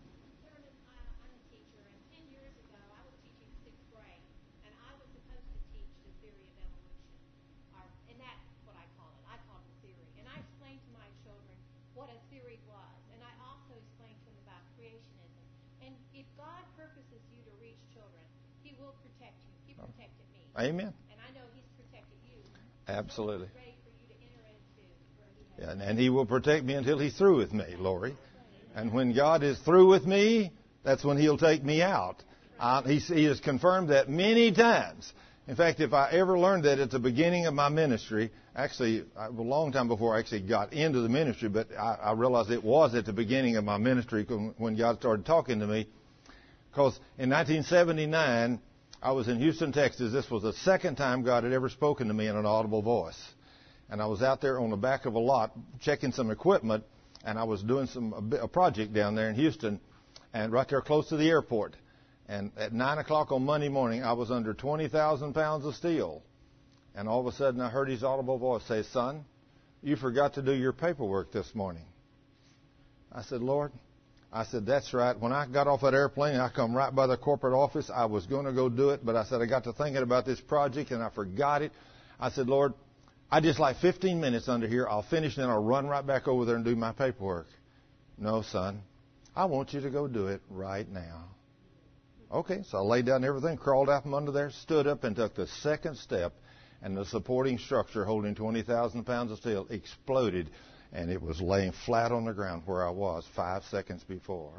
Amen. And I know He's protected you. Absolutely. So ready for you to enter into where He has. Yeah, and He will protect me until He's through with me, Lori. And when God is through with me, that's when He'll take me out. Uh, he, he has confirmed that many times. In fact, if I ever learned that at the beginning of my ministry, actually, a long time before I actually got into the ministry, but I, I realized it was at the beginning of my ministry when God started talking to me. Because in nineteen seventy-nine, I was in Houston, Texas. This was the second time God had ever spoken to me in an audible voice. And I was out there on the back of a lot checking some equipment, and I was doing some a project down there in Houston, and right there close to the airport. And at nine o'clock on Monday morning, I was under twenty thousand pounds of steel. And all of a sudden, I heard His audible voice say, "Son, you forgot to do your paperwork this morning." I said, "Lord," I said, "that's right. When I got off that airplane, I come right by the corporate office. I was going to go do it, but I said, I got to thinking about this project, and I forgot it. I said, Lord, I just like fifteen minutes under here. I'll finish, and then I'll run right back over there and do my paperwork." "No, son. I want you to go do it right now." Okay, so I laid down everything, crawled out from under there, stood up, and took the second step, and the supporting structure holding twenty thousand pounds of steel exploded. and it was laying flat on the ground where I was five seconds before.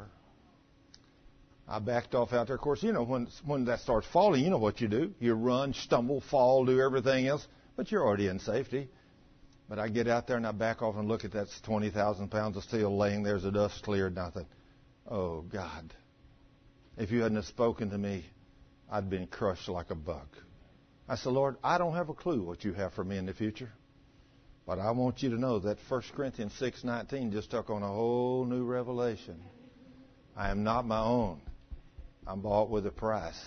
I backed off out there. Of course, you know, when when that starts falling, you know what you do. You run, stumble, fall, do everything else, but you're already in safety. But I get out there and I back off and look at that twenty thousand pounds of steel laying there as the dust cleared, and I thought, oh, God, if you hadn't have spoken to me, I'd been crushed like a bug. I said, Lord, I don't have a clue what you have for me in the future, but I want you to know that First Corinthians six nineteen just took on a whole new revelation. I am not my own. I'm bought with a price.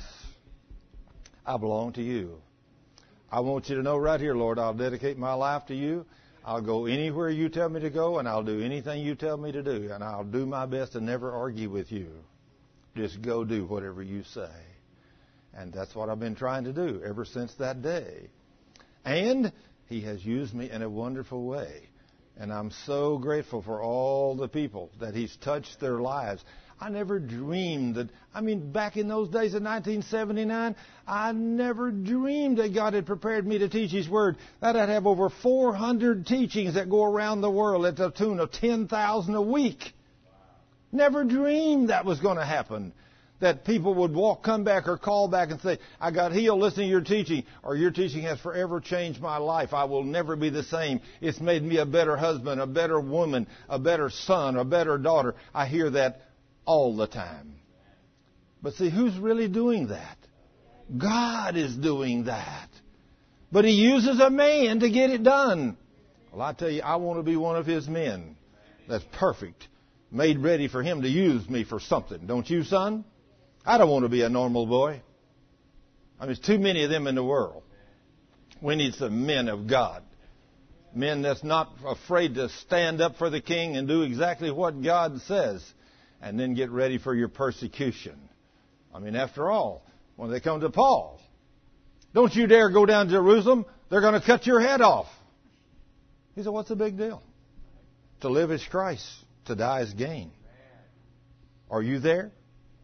I belong to you. I want you to know right here, Lord, I'll dedicate my life to you. I'll go anywhere you tell me to go, and I'll do anything you tell me to do, and I'll do my best to never argue with you. Just go do whatever you say. And that's what I've been trying to do ever since that day. And He has used me in a wonderful way. And I'm so grateful for all the people that He's touched their lives. I never dreamed that, I mean, back in those days of nineteen seventy-nine, I never dreamed that God had prepared me to teach His Word. That I'd have over four hundred teachings that go around the world at the tune of ten thousand a week. Never dreamed that was going to happen. That people would walk, come back or call back and say, I got healed listening to your teaching, or your teaching has forever changed my life. I will never be the same. It's made me a better husband, a better woman, a better son, a better daughter. I hear that all the time. But see, who's really doing that? God is doing that. But He uses a man to get it done. Well, I tell you, I want to be one of His men that's perfect, made ready for Him to use me for something. Don't you, son? I don't want to be a normal boy. I mean, there's too many of them in the world. We need some men of God. Men that's not afraid to stand up for the King and do exactly what God says, and then get ready for your persecution. I mean, after all, when they come to Paul, don't you dare go down to Jerusalem. They're going to cut your head off. He said, what's the big deal? To live is Christ. To die is gain. Are you there?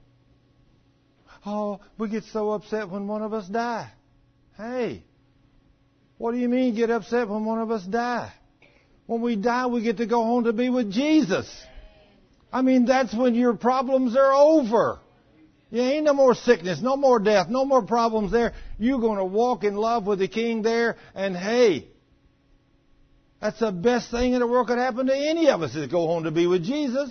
Oh, we get so upset when one of us die. Hey, what do you mean get upset when one of us die? When we die, we get to go home to be with Jesus. I mean, that's when your problems are over. You ain't no more sickness, no more death, no more problems there. You're going to walk in love with the King there. And hey, that's the best thing in the world could happen to any of us, is go home to be with Jesus.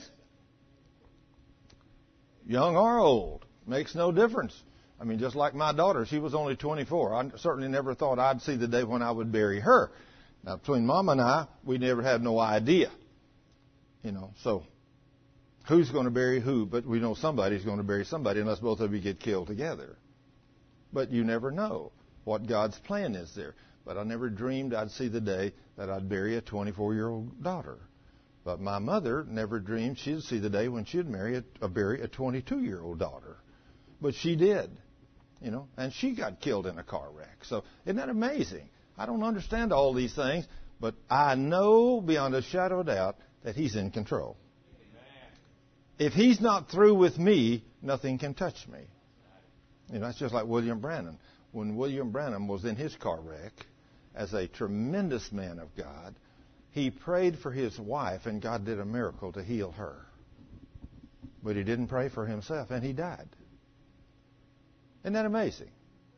Young or old, makes no difference. I mean, just like my daughter, she was only twenty-four. I certainly never thought I'd see the day when I would bury her. Now, between Mom and I, we never had no idea. You know, so who's going to bury who? But we know somebody's going to bury somebody unless both of you get killed together. But you never know what God's plan is there. But I never dreamed I'd see the day that I'd bury a twenty-four-year-old daughter. But my mother never dreamed she'd see the day when she'd marry a, uh, bury a twenty-two-year-old daughter. But she did, you know, and she got killed in a car wreck. So isn't that amazing? I don't understand all these things, but I know beyond a shadow of doubt that He's in control. If He's not through with me, nothing can touch me. You know, that's just like William Branham. When William Branham was in his car wreck, as a tremendous man of God, he prayed for his wife, and God did a miracle to heal her. But he didn't pray for himself, and he died. Isn't that amazing?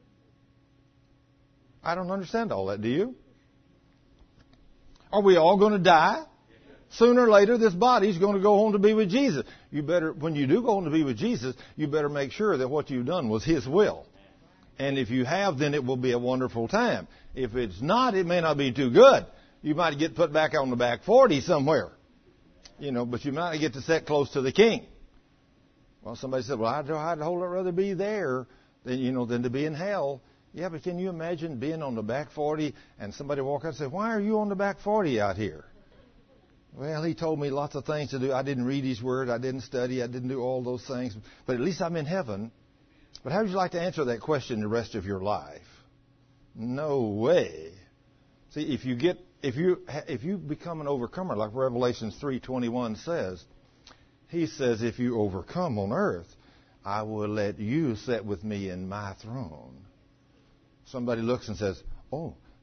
I don't understand all that, do you? Are we all going to die? Sooner or later, this body's going to go home to be with Jesus. You better, when you do go home to be with Jesus, you better make sure that what you've done was His will. And if you have, then it will be a wonderful time. If it's not, it may not be too good. You might get put back on the back forty somewhere. You know, but you might get to sit close to the King. Well, somebody said, well, I'd, I'd whole lot rather be there than, you know, than to be in hell. Yeah, but can you imagine being on the back forty and somebody walk out and say, why are you on the back forty out here? Well, he told me lots of things to do. I didn't read His Word. I didn't study. I didn't do all those things. But at least I'm in heaven. But how would you like to answer that question the rest of your life? No way. See, if you get, if you, if you become an overcomer, like Revelation three twenty-one says, He says, if you overcome on earth, I will let you sit with me in my throne. Somebody looks and says, oh,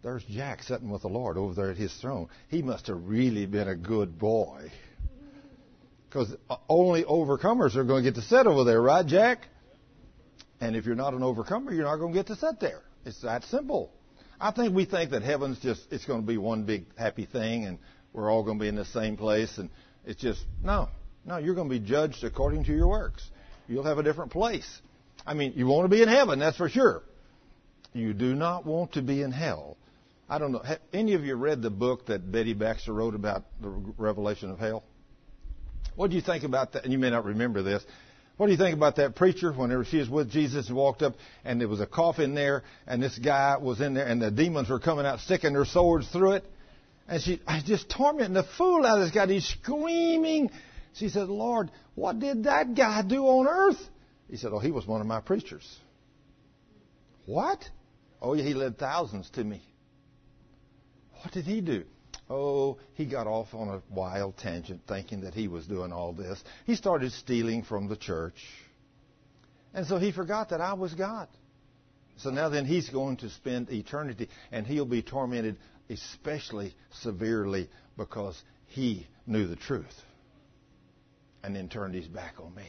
there's Jack sitting with the Lord over there at his throne. He must have really been a good boy. Because only overcomers are going to get to sit over there, right, Jack? And if you're not an overcomer, you're not going to get to sit there. It's that simple. I think we think that heaven's just, it's going to be one big happy thing and we're all going to be in the same place. And it's just, no, no, you're going to be judged according to your works. You'll have a different place. I mean, you want to be in heaven, that's for sure. You do not want to be in hell. I don't know. Have any of you read the book that Betty Baxter wrote about the revelation of hell? What do you think about that? And you may not remember this. What do you think about that preacher whenever she was with Jesus and walked up and there was a coffin there and this guy was in there and the demons were coming out sticking their swords through it? And she I just tormenting the fool out of this guy. He's screaming. She said, Lord, what did that guy do on earth? He said, oh, he was one of my preachers. What? Oh, yeah, he led thousands to me. What did he do? Oh, he got off on a wild tangent thinking that he was doing all this. He started stealing from the church. And so he forgot that I was God. So now then he's going to spend eternity and he'll be tormented especially severely because he knew the truth and then turned his back on me.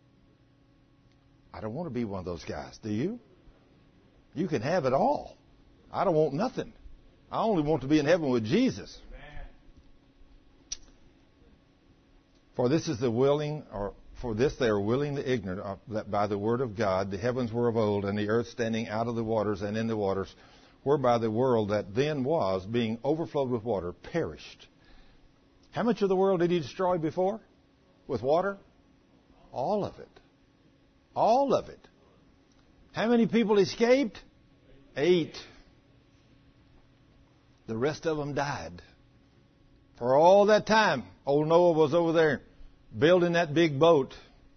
I don't want to be one of those guys. Do you? You can have it all. I don't want nothing. I only want to be in heaven with Jesus. For this is the willing, or for this they are willingly ignorant of, that by the word of God the heavens were of old, and the earth standing out of the waters and in the waters, whereby the world that then was, being overflowed with water, perished. How much of the world did he destroy before? With water? All of it. All of it. How many people escaped? Eight. The rest of them died. For all that time, old Noah was over there building that big boat.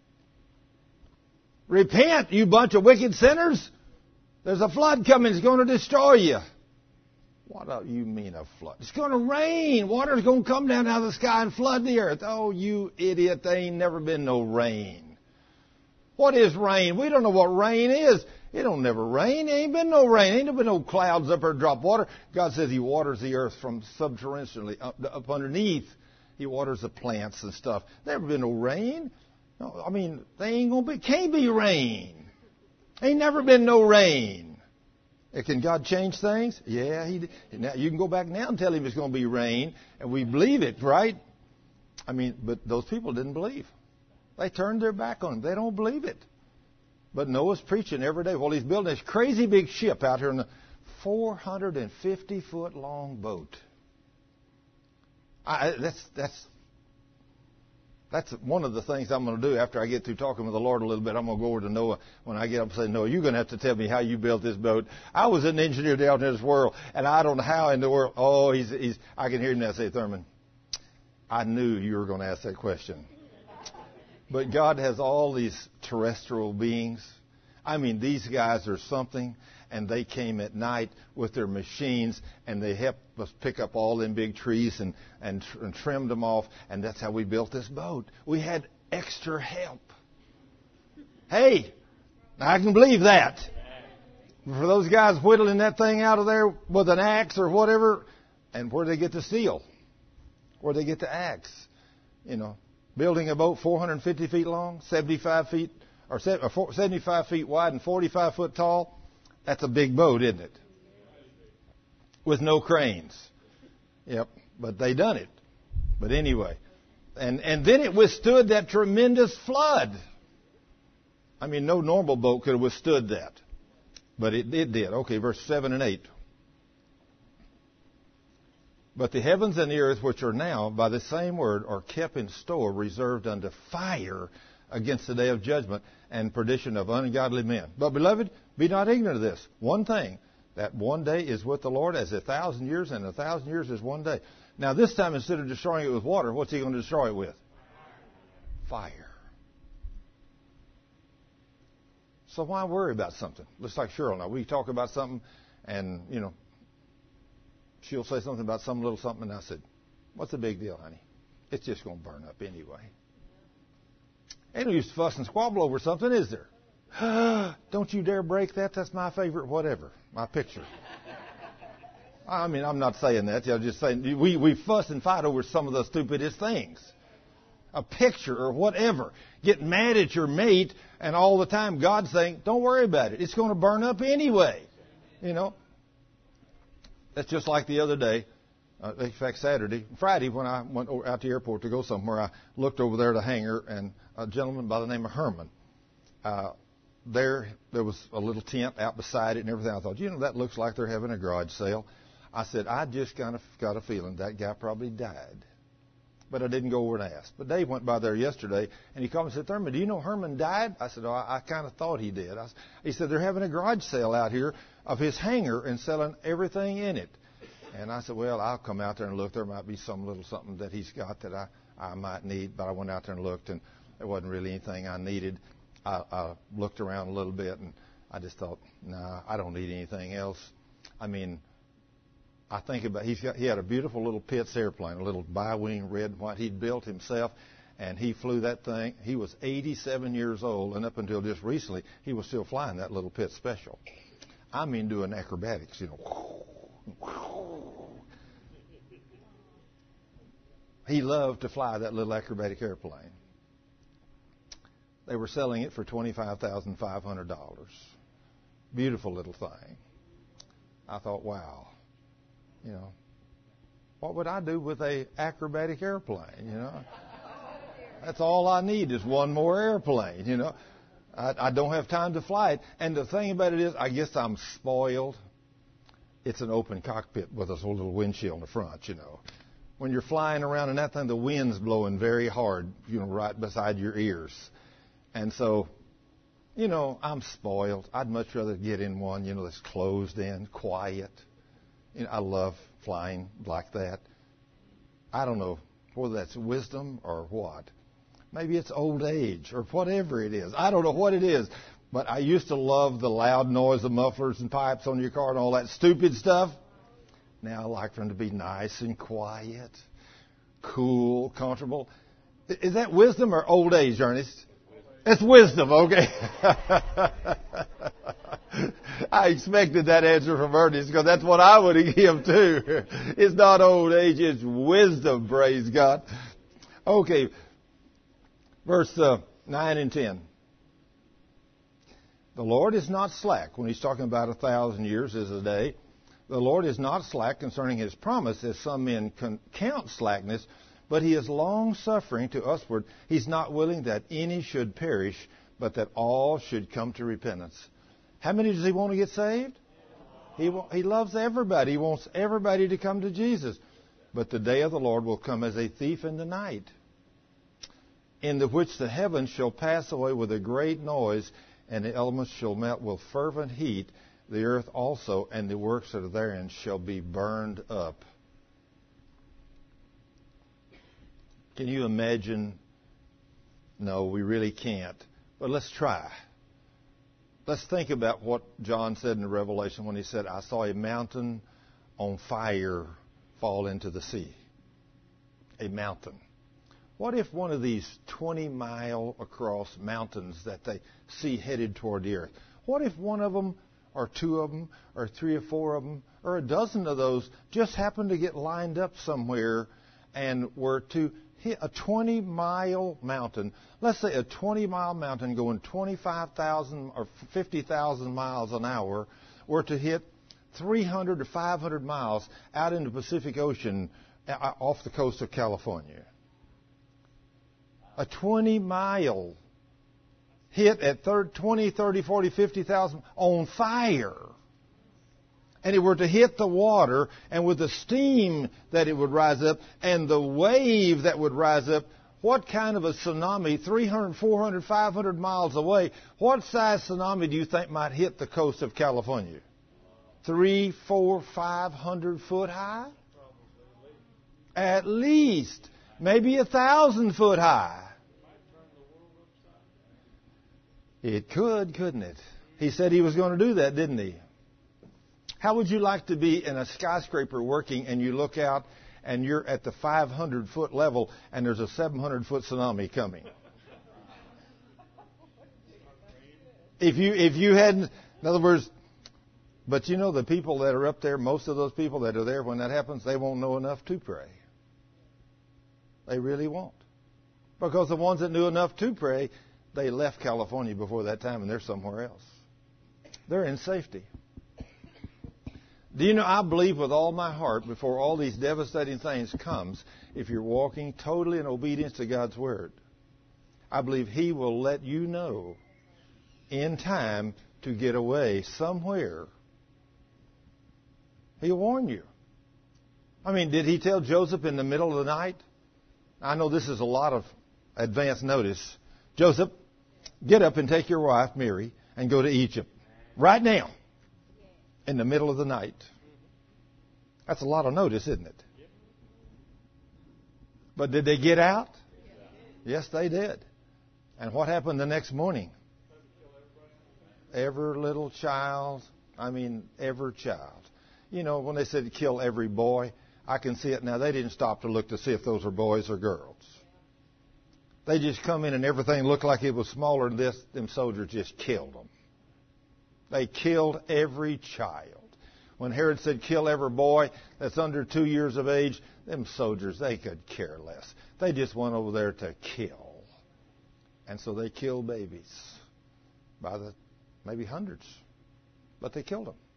Repent, you bunch of wicked sinners. There's a flood coming. It's going to destroy you. What do you mean a flood? It's going to rain. Water's going to come down out of the sky and flood the earth. Oh, you idiot. There ain't never been no rain. What is rain? We don't know what rain is. It don't never rain. There ain't been no rain. Ain't never been no clouds up there drop water. God says He waters the earth from subterraneously up, up underneath. He waters the plants and stuff. Never been no rain. No, I mean, they ain't gonna be. Can't be rain. Ain't never been no rain. Can God change things? Yeah, He. Now you can go back now and tell Him it's going to be rain, and we believe it, right? I mean, but those people didn't believe. They turned their back on Him. They don't believe it. But Noah's preaching every day while he's building this crazy big ship out here in a four hundred fifty foot long boat. I, that's that's that's one of the things I'm going to do after I get through talking with the Lord a little bit. I'm going to go over to Noah when I get up and say, Noah, you're going to have to tell me how you built this boat. I was an engineer down in this world, and I don't know how in the world. Oh, he's he's. I can hear him now say, Thurman, I knew you were going to ask that question. But God has all these terrestrial beings. I mean, these guys are something, and they came at night with their machines, and they helped us pick up all them big trees and, and, and trimmed them off, and that's how we built this boat. We had extra help. Hey, I can believe that. For those guys whittling that thing out of there with an axe or whatever, and where'd they get the steel? Where'd they get the axe? You know. Building a boat four hundred fifty feet long, seventy-five feet, or seventy-five feet wide and forty-five foot tall. That's a big boat, isn't it? With no cranes. Yep, but they done it. But anyway, and and then it withstood that tremendous flood. I mean, no normal boat could have withstood that, but it, it did. Okay, verse seven and eight. But the heavens and the earth, which are now, by the same word, are kept in store, reserved unto fire against the day of judgment and perdition of ungodly men. But, beloved, be not ignorant of this. One thing, that one day is with the Lord as a thousand years, and a thousand years is one day. Now, this time, instead of destroying it with water, what's He going to destroy it with? Fire. So why worry about something? Looks like Cheryl now. We talk about something, and, you know, she'll say something about some little something, and I said, what's the big deal, honey? It's just going to burn up anyway. Ain't no use to fuss and squabble over something, is there? Don't you dare break that. That's my favorite whatever, my picture. I mean, I'm not saying that. I'm just saying we, we fuss and fight over some of the stupidest things. A picture or whatever. Get mad at your mate, and all the time God's saying, don't worry about it. It's going to burn up anyway. You know. That's just like the other day. Uh, in fact, Saturday, Friday, when I went out to the airport to go somewhere, I looked over there at a hangar, and a gentleman by the name of Herman, uh, there, there was a little tent out beside it and everything. I thought, you know, that looks like they're having a garage sale. I said, I just kind of got a feeling that guy probably died. But I didn't go over and ask. But Dave went by there yesterday, and he called me and said, Thurman, do you know Herman died? I said, oh, I, I kind of thought he did. I, he said, they're having a garage sale out here of his hangar and selling everything in it. And I said, well, I'll come out there and look. There might be some little something that he's got that I, I might need. But I went out there and looked, and there wasn't really anything I needed. I, I looked around a little bit, and I just thought, nah, I don't need anything else. I mean, I think about he's got he had a beautiful little Pitts airplane, a little bi-wing red and white he'd built himself, and he flew that thing. He was eighty-seven years old, and up until just recently, he was still flying that little Pitts Special. I mean, doing acrobatics, you know. He loved to fly that little acrobatic airplane. They were selling it for twenty-five thousand five hundred dollars. Beautiful little thing. I thought, wow. You know, what would I do with a acrobatic airplane, you know? That's all I need is one more airplane, you know. I, I don't have time to fly it. And the thing about it is, I guess I'm spoiled. It's an open cockpit with a little windshield in the front, you know. When you're flying around in that thing, the wind's blowing very hard, you know, right beside your ears. And so, you know, I'm spoiled. I'd much rather get in one, you know, that's closed in, quiet. You know, I love flying like that. I don't know whether that's wisdom or what. Maybe it's old age or whatever it is. I don't know what it is. But I used to love the loud noise of mufflers and pipes on your car and all that stupid stuff. Now I like for them to be nice and quiet, cool, comfortable. Is that wisdom or old age, Ernest? It's wisdom, okay. I expected that answer from Ernest because that's what I would give too. It's not old age, it's wisdom, praise God. Okay, verse uh, nine and ten. The Lord is not slack. When he's talking about a thousand years is a day, the Lord is not slack concerning his promise, as some men con- count slackness, but he is long-suffering to usward. He's not willing that any should perish, but that all should come to repentance. How many does he want to get saved? He, he loves everybody. He wants everybody to come to Jesus. But the day of the Lord will come as a thief in the night, in the which the heavens shall pass away with a great noise, and the elements shall melt with fervent heat. The earth also and the works that are therein shall be burned up. Can you imagine? No, we really can't. But let's try. Let's think about what John said in the Revelation when he said, I saw a mountain on fire fall into the sea. A mountain. What if one of these twenty-mile across mountains that they see headed toward the earth, what if one of them, or two of them, or three or four of them, or a dozen of those just happened to get lined up somewhere and were to hit a twenty-mile mountain, let's say a twenty-mile mountain going twenty-five thousand or fifty thousand miles an hour, were to hit three hundred to five hundred miles out in the Pacific Ocean off the coast of California. A twenty-mile hit at twenty, thirty, forty, fifty thousand on fire. And it were to hit the water, and with the steam that it would rise up, and the wave that would rise up, what kind of a tsunami, three hundred, four hundred, five hundred miles away, what size tsunami do you think might hit the coast of California? Three, four, five hundred foot high? At least. Maybe a thousand foot high. It could, couldn't it? He said he was going to do that, didn't he? How would you like to be in a skyscraper working and you look out and you're at the five hundred foot level and there's a seven hundred foot tsunami coming? If you if you hadn't, in other words, But you know, the people that are up there, most of those people that are there when that happens, they won't know enough to pray. They really won't. Because the ones that knew enough to pray, they left California before that time and they're somewhere else. They're in safety. Do you know, I believe with all my heart, before all these devastating things comes, if you're walking totally in obedience to God's Word, I believe He will let you know in time to get away somewhere. He'll warn you. I mean, did He tell Joseph in the middle of the night? I know this is a lot of advance notice. Joseph, get up and take your wife, Mary, and go to Egypt. Right now. In the middle of the night. That's a lot of notice, isn't it? But did they get out? Yes, they did. And what happened the next morning? Every little child, I mean, every child. You know, when they said kill every boy, I can see it now. They didn't stop to look to see if those were boys or girls. They just come in and everything looked like it was smaller than this. Them soldiers just killed them. They killed every child. When Herod said kill every boy that's under two years of age, them soldiers, they could care less. They just went over there to kill. And so they killed babies by the maybe hundreds. But they killed them.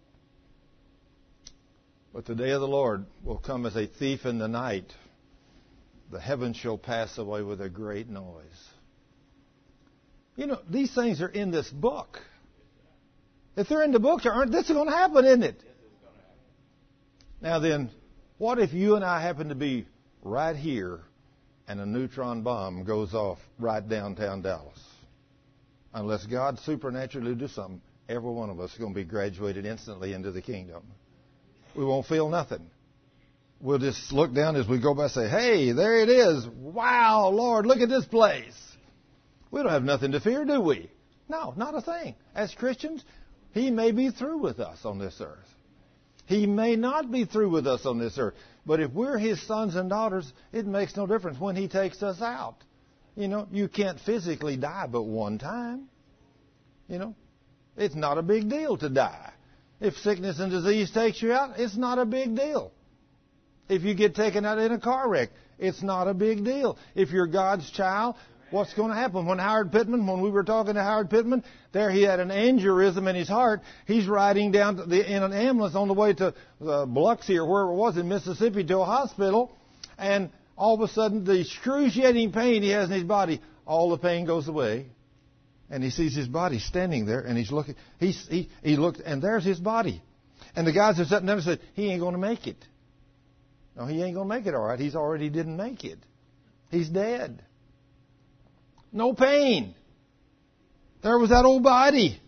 But the day of the Lord will come as a thief in the night. The heavens shall pass away with a great noise. You know, these things are in this book. If they're in the book, aren't this is going to happen, isn't it? Now then, what if you and I happen to be right here and a neutron bomb goes off right downtown Dallas? Unless God supernaturally do something, every one of us is going to be graduated instantly into the kingdom. We won't feel nothing. We'll just look down as we go by and say, hey, there it is. Wow, Lord, look at this place. We don't have nothing to fear, do we? No, not a thing. As Christians, He may be through with us on this earth. He may not be through with us on this earth. But if we're His sons and daughters, it makes no difference when He takes us out. You know, you can't physically die but one time. You know, it's not a big deal to die. If sickness and disease takes you out, it's not a big deal. If you get taken out in a car wreck, it's not a big deal. If you're God's child, what's going to happen? When Howard Pittman, when we were talking to Howard Pittman, there he had an aneurysm in his heart. He's riding down to the, in an ambulance on the way to uh, Biloxi or wherever it was in Mississippi to a hospital. And all of a sudden, the excruciating pain he has in his body, all the pain goes away. And he sees his body standing there, and he's looking. He's, he he looked, and there's his body. And the guys are sitting there and said, he ain't going to make it. No, he ain't going to make it all right. He's already didn't make it. He's dead. No pain. There was that old body.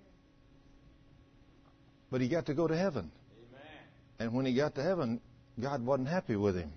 But he got to go to heaven. Amen. And when he got to heaven, God wasn't happy with him.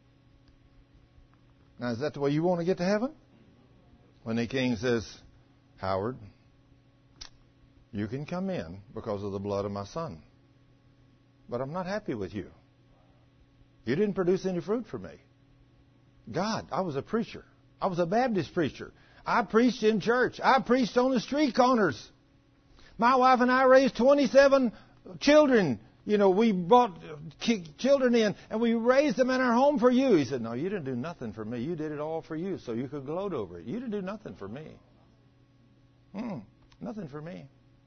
Now, is that the way you want to get to heaven? When the king says, Howard, you can come in because of the blood of my son. But I'm not happy with you. You didn't produce any fruit for me. God, I was a preacher. I was a Baptist preacher. I preached in church. I preached on the street corners. My wife and I raised twenty-seven children. You know, we brought children in and we raised them in our home for you. He said, no, you didn't do nothing for me. You did it all for you so you could gloat over it. You didn't do nothing for me. Hmm, nothing for me.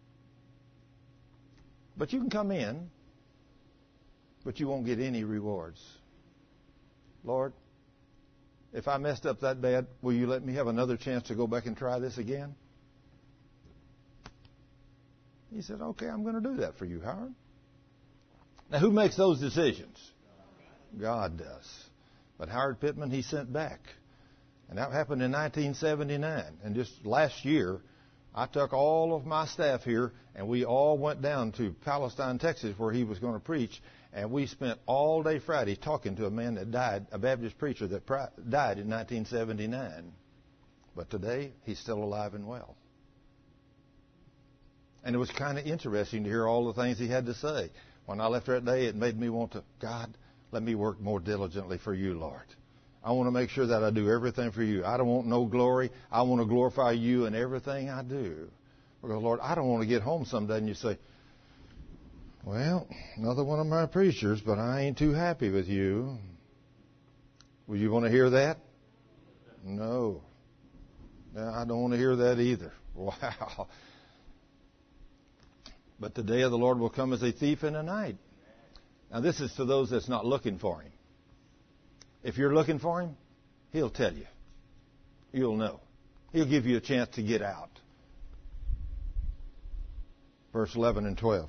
But you can come in, but you won't get any rewards. Lord, if I messed up that bad, will you let me have another chance to go back and try this again? He said, okay, I'm going to do that for you, Howard. Now, who makes those decisions? God does. But Howard Pittman, he sent back. And that happened in nineteen seventy-nine. And just last year, I took all of my staff here, and we all went down to Palestine, Texas, where he was going to preach. And we spent all day Friday talking to a man that died, a Baptist preacher that pri- died in nineteen seventy-nine. But today, he's still alive and well. And it was kind of interesting to hear all the things he had to say. When I left that day, it made me want to, God, let me work more diligently for you, Lord. I want to make sure that I do everything for you. I don't want no glory. I want to glorify you in everything I do. Because, Lord, I don't want to get home someday and you say, Well, another one of my preachers, but I ain't too happy with you. Would you want to hear that? No. No, I don't want to hear that either. Wow. But the day of the Lord will come as a thief in the night. Now, this is to those that's not looking for Him. If you're looking for Him, He'll tell you. You'll know. He'll give you a chance to get out. Verse eleven and twelve.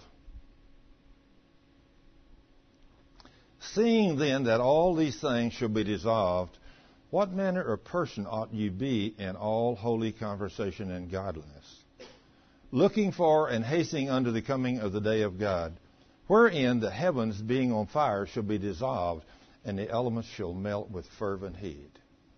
Seeing then that all these things shall be dissolved, what manner of person ought you be in all holy conversation and godliness, looking for and hastening unto the coming of the day of God, wherein the heavens being on fire shall be dissolved, and the elements shall melt with fervent heat.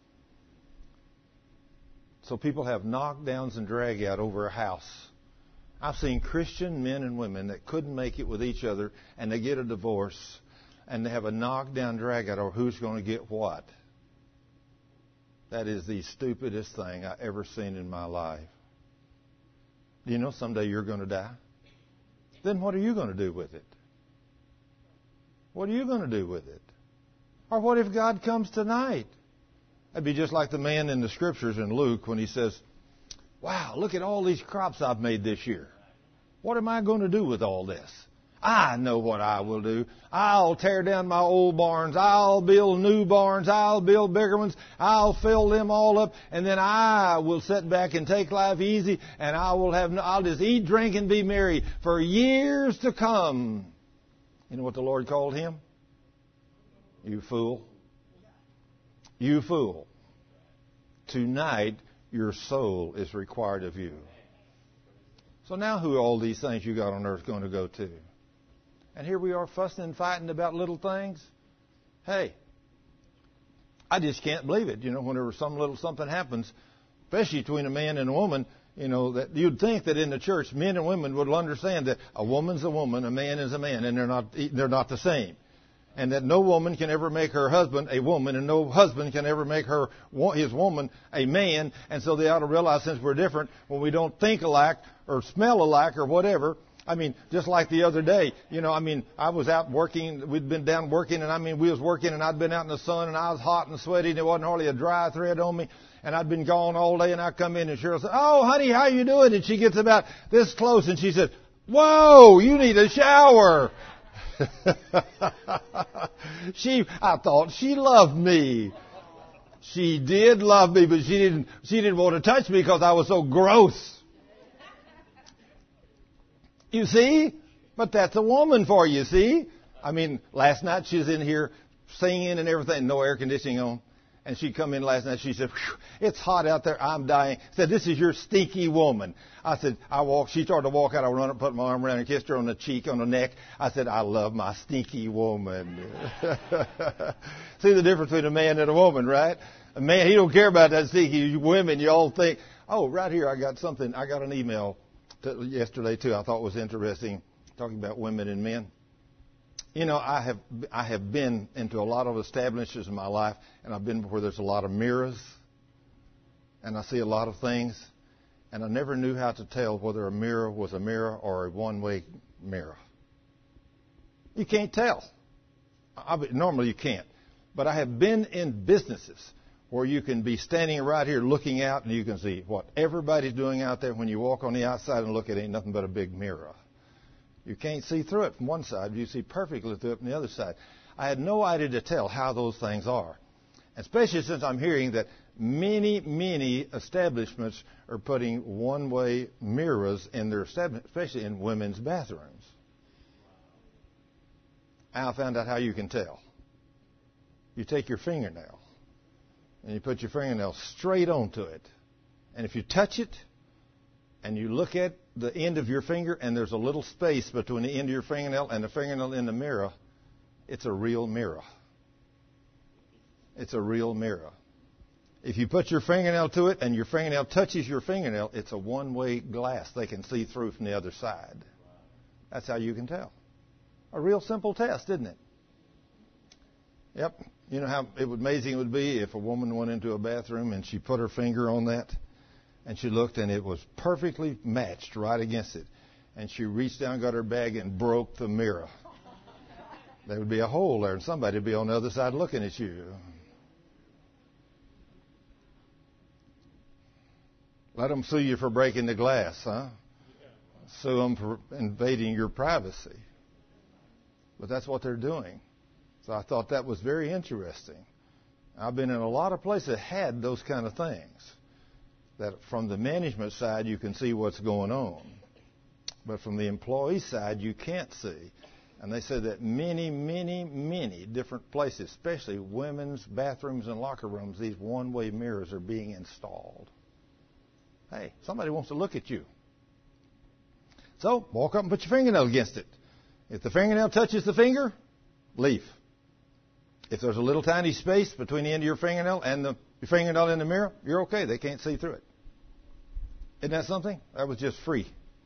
So people have knockdowns and drag out over a house. I've seen Christian men and women that couldn't make it with each other, and they get a divorce, and they have a knockdown drag out over who's going to get what. That is the stupidest thing I've ever seen in my life. Do you know someday you're going to die? Then what are you going to do with it? What are you going to do with it? Or what if God comes tonight? That'd be just like the man in the Scriptures in Luke when he says, wow, look at all these crops I've made this year. What am I going to do with all this? I know what I will do. I'll tear down my old barns. I'll build new barns. I'll build bigger ones. I'll fill them all up. And then I will sit back and take life easy. And I will have, I'll just eat, drink, and be merry for years to come. You know what the Lord called him? You fool. You fool. Tonight, your soul is required of you. So now who are all these things you got on earth going to go to? And here we are fussing and fighting about little things. Hey, I just can't believe it. You know, whenever some little something happens, especially between a man and a woman, you know, that you'd think that in the church, men and women would understand that a woman's a woman, a man is a man, and they're not they're not the same. And that no woman can ever make her husband a woman, and no husband can ever make her his woman a man. And so they ought to realize, since we're different, when we don't think alike or smell alike or whatever. I mean, just like the other day, you know, I mean, I was out working, we'd been down working, and I mean, we was working, and I'd been out in the sun, and I was hot and sweaty, and there wasn't hardly a dry thread on me, and I'd been gone all day, and I come in, and Cheryl said, oh, honey, how you doing? And she gets about this close, and she said, whoa, you need a shower. she, I thought she loved me. She did love me, but she didn't, she didn't want to touch me because I was so gross. You see? But that's a woman for you, see? I mean, last night she was in here singing and everything, no air conditioning on. And she come in last night, she said, it's hot out there, I'm dying. Said, this is your stinky woman. I said, I walked, she started to walk out, I run up, put my arm around her, kissed her on the cheek, on the neck. I said, I love my stinky woman. See the difference between a man and a woman, right? A man, he don't care about that stinky women. You all think, oh, right here, I got something, I got an email to, yesterday too, I thought was interesting, talking about women and men. You know, I have I have been into a lot of establishments in my life, and I've been where there's a lot of mirrors, and I see a lot of things, and I never knew how to tell whether a mirror was a mirror or a one-way mirror. You can't tell. I, normally you can't. But I have been in businesses where you can be standing right here looking out, and you can see what everybody's doing out there. When you walk on the outside and look, it ain't nothing but a big mirror. You can't see through it from one side. You see perfectly through it from the other side. I had no idea to tell how those things are, especially since I'm hearing that many, many establishments are putting one-way mirrors in their establishments, especially in women's bathrooms. I found out how you can tell. You take your fingernail, and you put your fingernail straight onto it. And if you touch it, and you look at the end of your finger, and there's a little space between the end of your fingernail and the fingernail in the mirror, it's a real mirror. It's a real mirror. If you put your fingernail to it and your fingernail touches your fingernail, it's a one-way glass they can see through from the other side. That's how you can tell. A real simple test, isn't it? Yep. You know how amazing it would be if a woman went into a bathroom and she put her finger on that, and she looked, and it was perfectly matched right against it. and she reached down, got her bag, and broke the mirror. There would be a hole there, and somebody would be on the other side looking at you. Let them sue you for breaking the glass, huh? Sue them for invading your privacy. But that's what they're doing. So I thought that was very interesting. I've been in a lot of places that had those kind of things. That from the management side, you can see what's going on. But from the employee side, you can't see. And they said that many, many, many different places, especially women's bathrooms and locker rooms, these one-way mirrors are being installed. Hey, somebody wants to look at you. So, walk up and put your fingernail against it. If the fingernail touches the finger, leave. If there's a little tiny space between the end of your fingernail and the your fingernail in the mirror, you're okay. They can't see through it. Isn't that something? That was just free.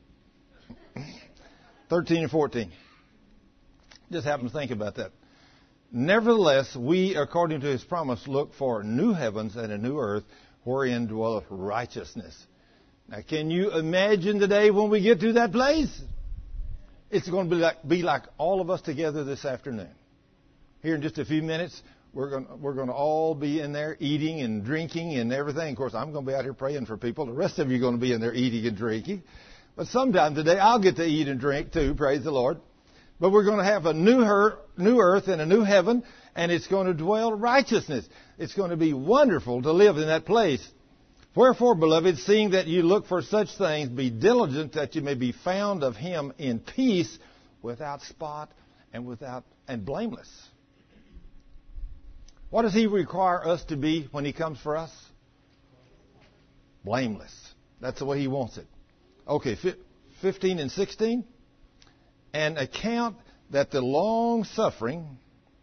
thirteen and fourteen. Just happened to think about that. Nevertheless, we, according to His promise, look for new heavens and a new earth wherein dwelleth righteousness. Now, can you imagine the day when we get to that place? It's going to be like, be like all of us together this afternoon. Here in just a few minutes, we're going, we're going to all be in there eating and drinking and everything. Of course, I'm going to be out here praying for people. The rest of you are going to be in there eating and drinking. But sometime today, I'll get to eat and drink too, praise the Lord. But we're going to have a new, her, new earth and a new heaven, and it's going to dwell righteousness. It's going to be wonderful to live in that place. Wherefore, beloved, seeing that you look for such things, be diligent that you may be found of Him in peace, without spot and without and blameless. What does He require us to be when He comes for us? Blameless. That's the way He wants it. Okay, fifteen and sixteen. And account that the long suffering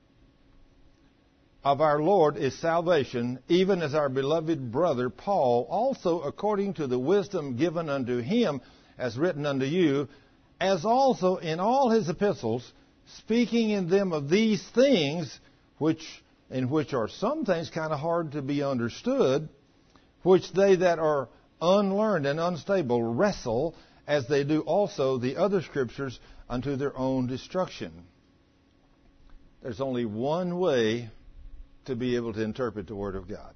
of our Lord is salvation, even as our beloved brother Paul, also according to the wisdom given unto him, has written unto you, as also in all his epistles, speaking in them of these things, which in which are some things kind of hard to be understood, which they that are unlearned and unstable wrestle, as they do also the other scriptures, unto their own destruction. There's only one way to be able to interpret the Word of God.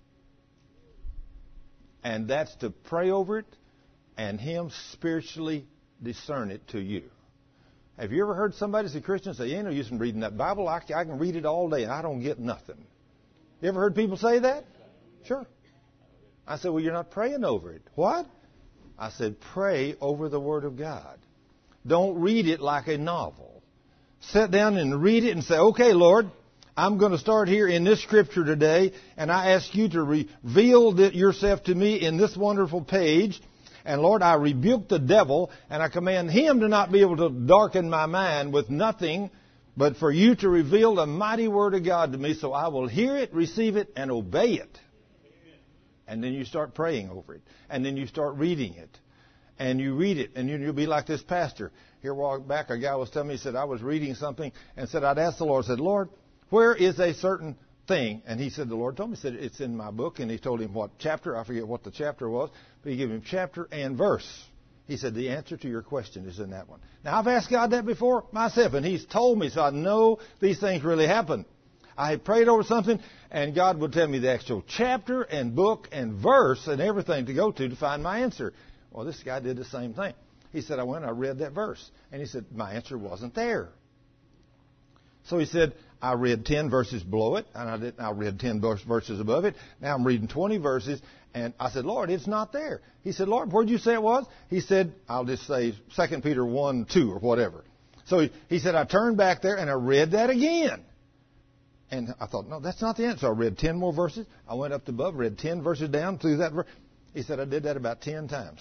And that's to pray over it and Him spiritually discern it to you. Have you ever heard somebody as a Christian say, you ain't no use in reading that Bible. I can read it all day and I don't get nothing. You ever heard people say that? Sure. I said, well, you're not praying over it. What? I said, pray over the Word of God. Don't read it like a novel. Sit down and read it and say, okay, Lord, I'm going to start here in this scripture today, and I ask you to reveal yourself to me in this wonderful page. And Lord, I rebuke the devil, and I command him to not be able to darken my mind with nothing, but for you to reveal the mighty Word of God to me, so I will hear it, receive it, and obey it. And then you start praying over it. And then you start reading it. And you read it, and you'll be like this pastor. Here a while back, a guy was telling me, he said, I was reading something, and said, I'd ask the Lord, said, Lord, where is a certain thing? And he said, the Lord told me, he said, it's in my book. And he told him what chapter. I forget what the chapter was, but he gave him chapter and verse. He said, the answer to your question is in that one. Now, I've asked God that before myself, and He's told me, so I know these things really happen. I had prayed over something, and God would tell me the actual chapter and book and verse and everything to go to to find my answer. Well, this guy did the same thing. He said, I went and I read that verse. And he said, my answer wasn't there. So he said, I read ten verses below it, and I, did, I read ten verses above it. Now I'm reading twenty verses, and I said, Lord, it's not there. He said, Lord, where did you say it was? He said, I'll just say Second Peter one, two or whatever. So he, he said, I turned back there, and I read that again. And I thought, no, that's not the answer. So I read ten more verses. I went up to above, read ten verses down through that verse. He said, I did that about ten times.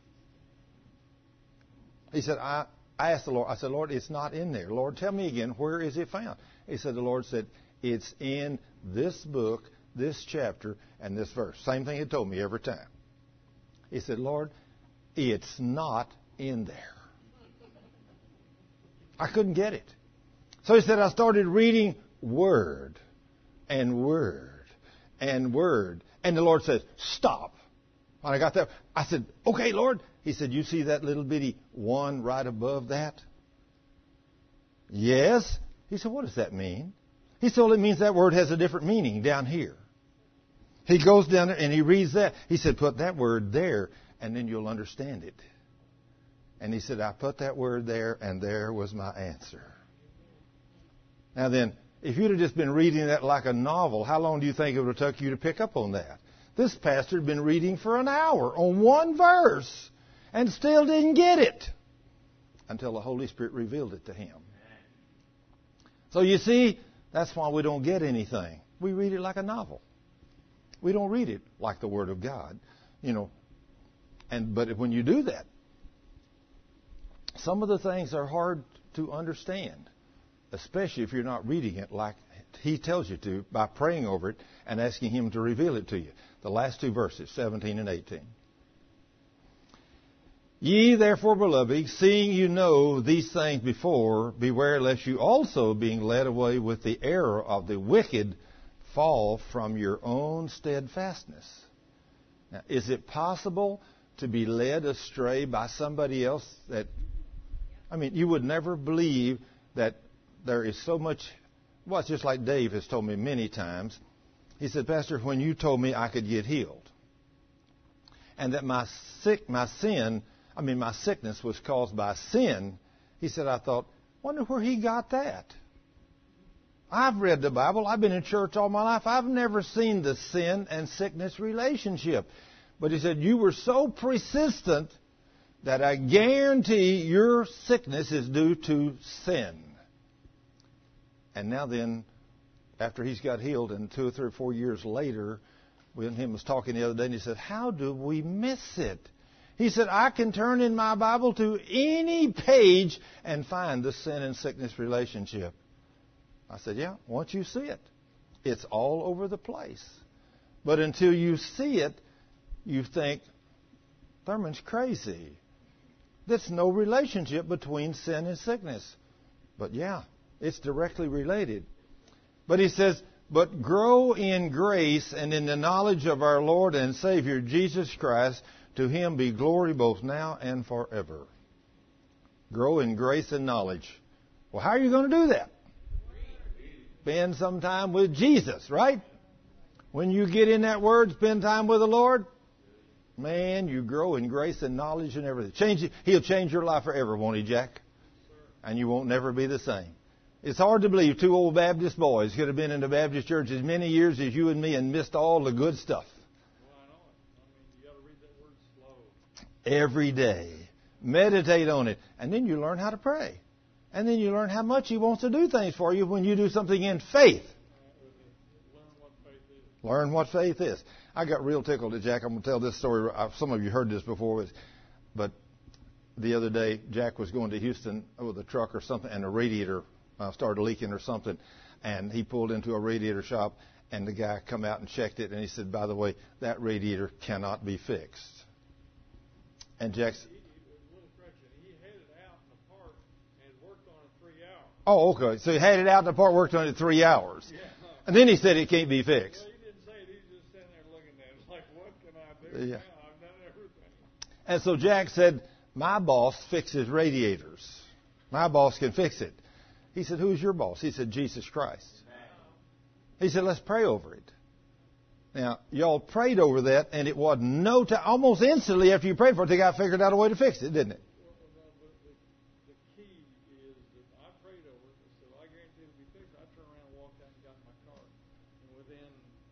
He said, I, I asked the Lord, I said, Lord, it's not in there. Lord, tell me again, where is it found? He said, the Lord said, it's in this book, this chapter, and this verse. Same thing He told me every time. He said, Lord, it's not in there. I couldn't get it. So he said, I started reading word and word and word. And the Lord says, stop. When I got there, I said, okay, Lord, He said, you see that little bitty one right above that? Yes. He said, what does that mean? He said, well, it means that word has a different meaning down here. He goes down there and he reads that. He said, put that word there and then you'll understand it. And he said, I put that word there and there was my answer. Now then, if you'd have just been reading that like a novel, how long do you think it would have took you to pick up on that? This pastor had been reading for an hour on one verse and still didn't get it until the Holy Spirit revealed it to him. So you see, that's why we don't get anything. We read it like a novel. We don't read it like the Word of God, you know. And but when you do that, some of the things are hard to understand, especially if you're not reading it like He tells you to by praying over it and asking Him to reveal it to you. The last two verses, seventeen and eighteen. Ye therefore, beloved, seeing you know these things before, beware lest you also, being led away with the error of the wicked, fall from your own steadfastness. Now, is it possible to be led astray by somebody else that, I mean, you would never believe that there is so much, well, it's just like Dave has told me many times. He said, Pastor, when you told me I could get healed, and that my sick, my sin, I mean, my sickness was caused by sin, he said, I thought, wonder where he got that. I've read the Bible. I've been in church all my life. I've never seen the sin and sickness relationship. But he said, you were so persistent that I guarantee your sickness is due to sin. And now then, after he's got healed, and two or three or four years later, when him was talking the other day, and he said, how do we miss it? He said, I can turn in my Bible to any page and find the sin and sickness relationship. I said, yeah, once you see it, it's all over the place. But until you see it, you think, Thurman's crazy. There's no relationship between sin and sickness. But yeah, it's directly related. But he says, but grow in grace and in the knowledge of our Lord and Savior, Jesus Christ. To Him be glory both now and forever. Grow in grace and knowledge. Well, how are you going to do that? Spend some time with Jesus, right? When you get in that Word, spend time with the Lord, man, you grow in grace and knowledge and everything. Change, He'll change your life forever, won't He, Jack? And you won't never be the same. It's hard to believe two old Baptist boys could have been in the Baptist church as many years as you and me and missed all the good stuff. Every day. Meditate on it. And then you learn how to pray. And then you learn how much He wants to do things for you when you do something in faith. Learn what faith is. Learn what faith is. I got real tickled at Jack. I'm going to tell this story. Some of you heard this before. But the other day, Jack was going to Houston with a truck or something, and a radiator uh, started leaking or something. And he pulled into a radiator shop, and the guy come out and checked it. And he said, by the way, that radiator cannot be fixed. And Jack's... He, he, little correction, he had it out in the park and worked on it three hours. Oh, okay. So he had it out in the park, worked on it three hours. Yeah. And then he said it can't be fixed. Well, he didn't say it. He was just sitting there looking at it. It's like, what can I do Yeah. now? I've done everything. And so Jack said, my boss fixes radiators. My boss can fix it. He said, who's your boss? He said, Jesus Christ. He said, let's pray over it. Now, y'all prayed over that, and it was no time, almost instantly after you prayed for it, the guy figured out a way to fix it, didn't it? Well, no, but the, the key is that I prayed over it, so I guarantee it'll be fixed. I turned around and walked out and got in my car. And within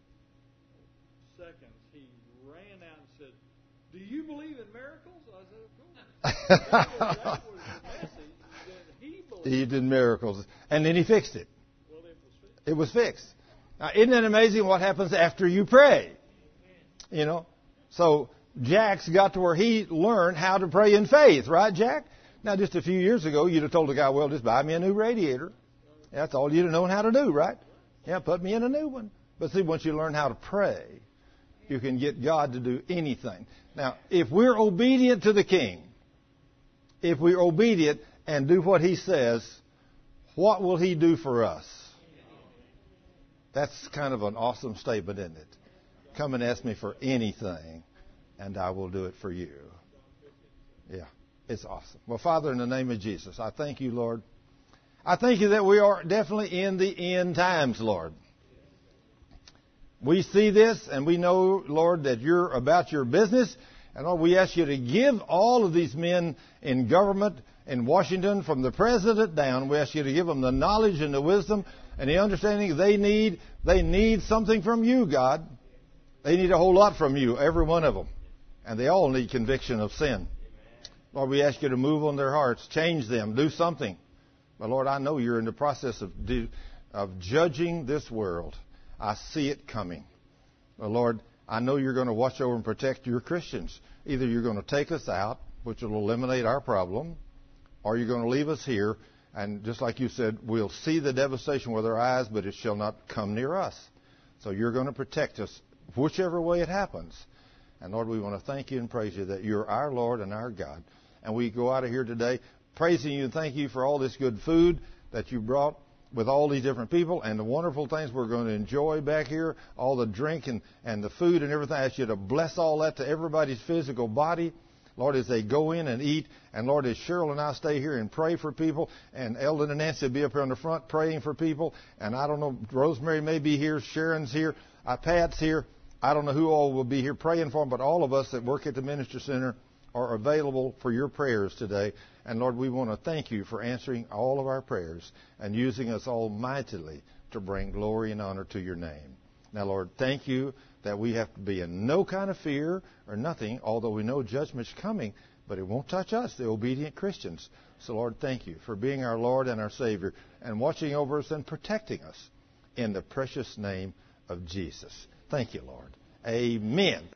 seconds, he ran out and said, do you believe in miracles? I said, of course. that, was, that was the message that he believed. He did miracles. And then he fixed it. Well, it was fixed. It was fixed. Now, isn't it amazing what happens after you pray? You know? So, Jack's got to where he learned how to pray in faith, right, Jack? Now, just a few years ago, you'd have told the guy, well, just buy me a new radiator. That's all you'd have known how to do, right? Yeah, put me in a new one. But see, once you learn how to pray, you can get God to do anything. Now, if we're obedient to the King, if we're obedient and do what He says, what will He do for us? That's kind of an awesome statement, isn't it? Come and ask me for anything, and I will do it for you. Yeah, it's awesome. Well, Father, in the name of Jesus, I thank you, Lord. I thank you that we are definitely in the end times, Lord. We see this and we know, Lord, that you're about your business. And Lord, we ask you to give all of these men in government in Washington, from the president down, we ask you to give them the knowledge and the wisdom and the understanding they need. They need something from you, God. They need a whole lot from you, every one of them. And they all need conviction of sin. Lord, we ask you to move on their hearts, change them, do something. But Lord, I know you're in the process of do, of judging this world. I see it coming. But Lord, I know you're going to watch over and protect your Christians. Either you're going to take us out, which will eliminate our problem, or you're going to leave us here, and just like you said, we'll see the devastation with our eyes, but it shall not come near us. So you're going to protect us, whichever way it happens. And Lord, we want to thank you and praise you that you're our Lord and our God. And we go out of here today praising you and thank you for all this good food that you brought with all these different people and the wonderful things we're going to enjoy back here, all the drink and, and the food and everything. I ask you to bless all that to everybody's physical body. Lord, as they go in and eat, and Lord, as Cheryl and I stay here and pray for people, and Eldon and Nancy will be up here on the front praying for people, and I don't know, Rosemary may be here, Sharon's here, uh, Pat's here. I don't know who all will be here praying for them, but all of us that work at the Ministry Center are available for your prayers today. And Lord, we want to thank you for answering all of our prayers and using us all mightily to bring glory and honor to your name. Now, Lord, thank you that we have to be in no kind of fear or nothing, although we know judgment's coming, but it won't touch us, the obedient Christians. So, Lord, thank you for being our Lord and our Savior and watching over us and protecting us in the precious name of Jesus. Thank you, Lord. Amen.